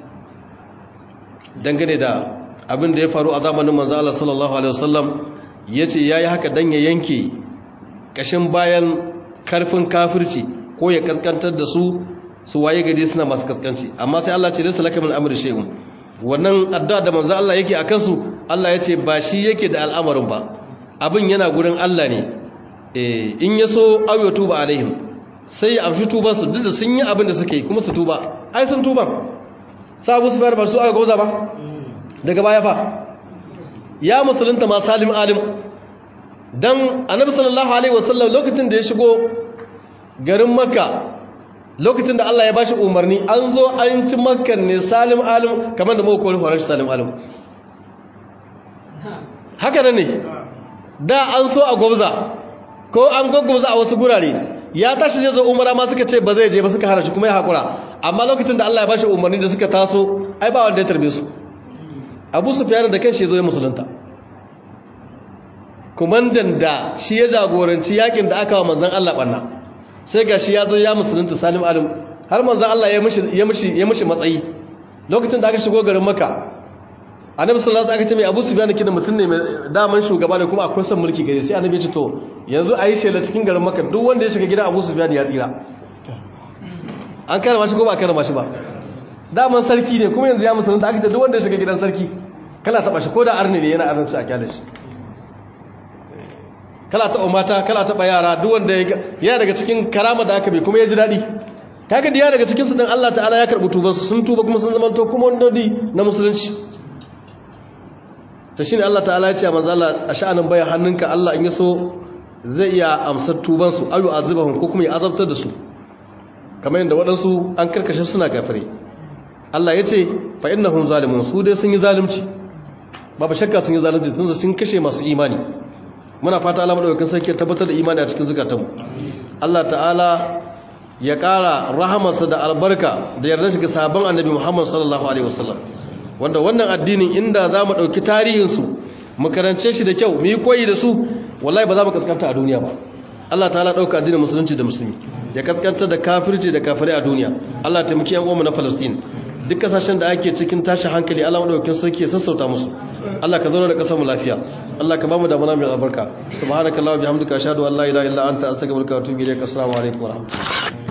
dangane da abinda ya faru a zamanin manzo Allah sallallahu alaihi wasallam yace yayi haka dan ya yanke kashin bayan karfin kafirci ko ya kaskantar da su waye gari suna masu kaskanci amma sai Allah ce laysa laka min amri shay'un wannan addu'a da manzo Allah yake akan su Allah yace ba shi yake da al'amarin ba abin yana gurin Allah ne in yaso aw tuba alaihim sai ya amshi tuban su duk da sun yi abin da suke yi kuma su tuba ai sun tuban sabu su bayar ba su aka gauza ba daga baya fa ya musulunta ma salim alim dan annabi sallallahu alaihi wasallam lokacin da ya shigo garin makka lokacin da Allah ya bashi umarni an zo an ci makkan ne salim alim kamar da muka kori horon shi salim alim haka nan ne da an so a gwabza ko an gwabza a wasu gurare ya tashi je zo umara ma suka ce ba zai je ba suka hana shi kuma ya hakura amma lokacin da Allah ya bashi umarni da suka taso ai ba wanda ya tarbe su Abu Sufyan da kanshi ya zo ya musulunta kumandan da shi ya jagoranci yakin da aka wa manzon Allah banna sai ga shi ya zo ya musulunta salim alim har manzan Allah ya mishi matsayi lokacin da aka shigo garin maka annabi sallallahu alaihi wasallam aka ce mai Abu Sufyan kida mutum ne mai daman shugaba ne kuma akwai son mulki gare sai annabi ya ce to yanzu ayi shela cikin garin maka duk wanda ya shiga gidan Abu Sufyan ya tsira an karama shi ko ba karama shi ba daman sarki ne kuma yanzu ya musulunta aka ce duk wanda ya shiga gidan sarki kala taba shi ko da arni ne yana azanci a kyale shi kala taɓa mata kala taɓa yara duk wanda ya daga cikin karama da aka bi kuma ya ji daɗi kaga diya daga cikin su din Allah ta'ala ya karɓi tubansu sun tuba kuma sun zama to kuma wandodi na musulunci ta shine Allah ta'ala ya ce manzo Allah a sha'anin bayan hannunka Allah in yaso zai iya amsar tubansu ayu azibahum ko kuma ya azabtar da su kamar yadda waɗansu an karkashe suna kafire Allah ya ce fa innahum zalimun su dai sun yi zalunci babu shakka sun yi zalunci tun sun kashe masu imani muna fata Allah madaukakin sarki ya tabbatar da imani a cikin zukatanmu Allah ta'ala ya ƙara rahamarsa da albarka da yarda shiga sabon annabi Muhammad sallallahu alaihi wasallam wanda wannan addinin inda za mu ɗauki tarihinsu mu karance shi da kyau mu yi koyi da su wallahi ba za mu kaskanta a duniya ba Allah ta'ala ɗauka addinin musulunci da musulmi ya kaskanta da kafirci da kafirai a duniya Allah ta taimaki yan uwanmu na Palestine duk kasashen da ake cikin tashin hankali Allah madaukakin sarki ya sassauta musu Allah ka zauna da kasar mu lafiya Allah ka bamu da mana mai albarka subhanakallahumma bihamdika ashhadu an la ilaha illa anta astaghfiruka wa atubu ilaik assalamu alaikum wa rahmatullahi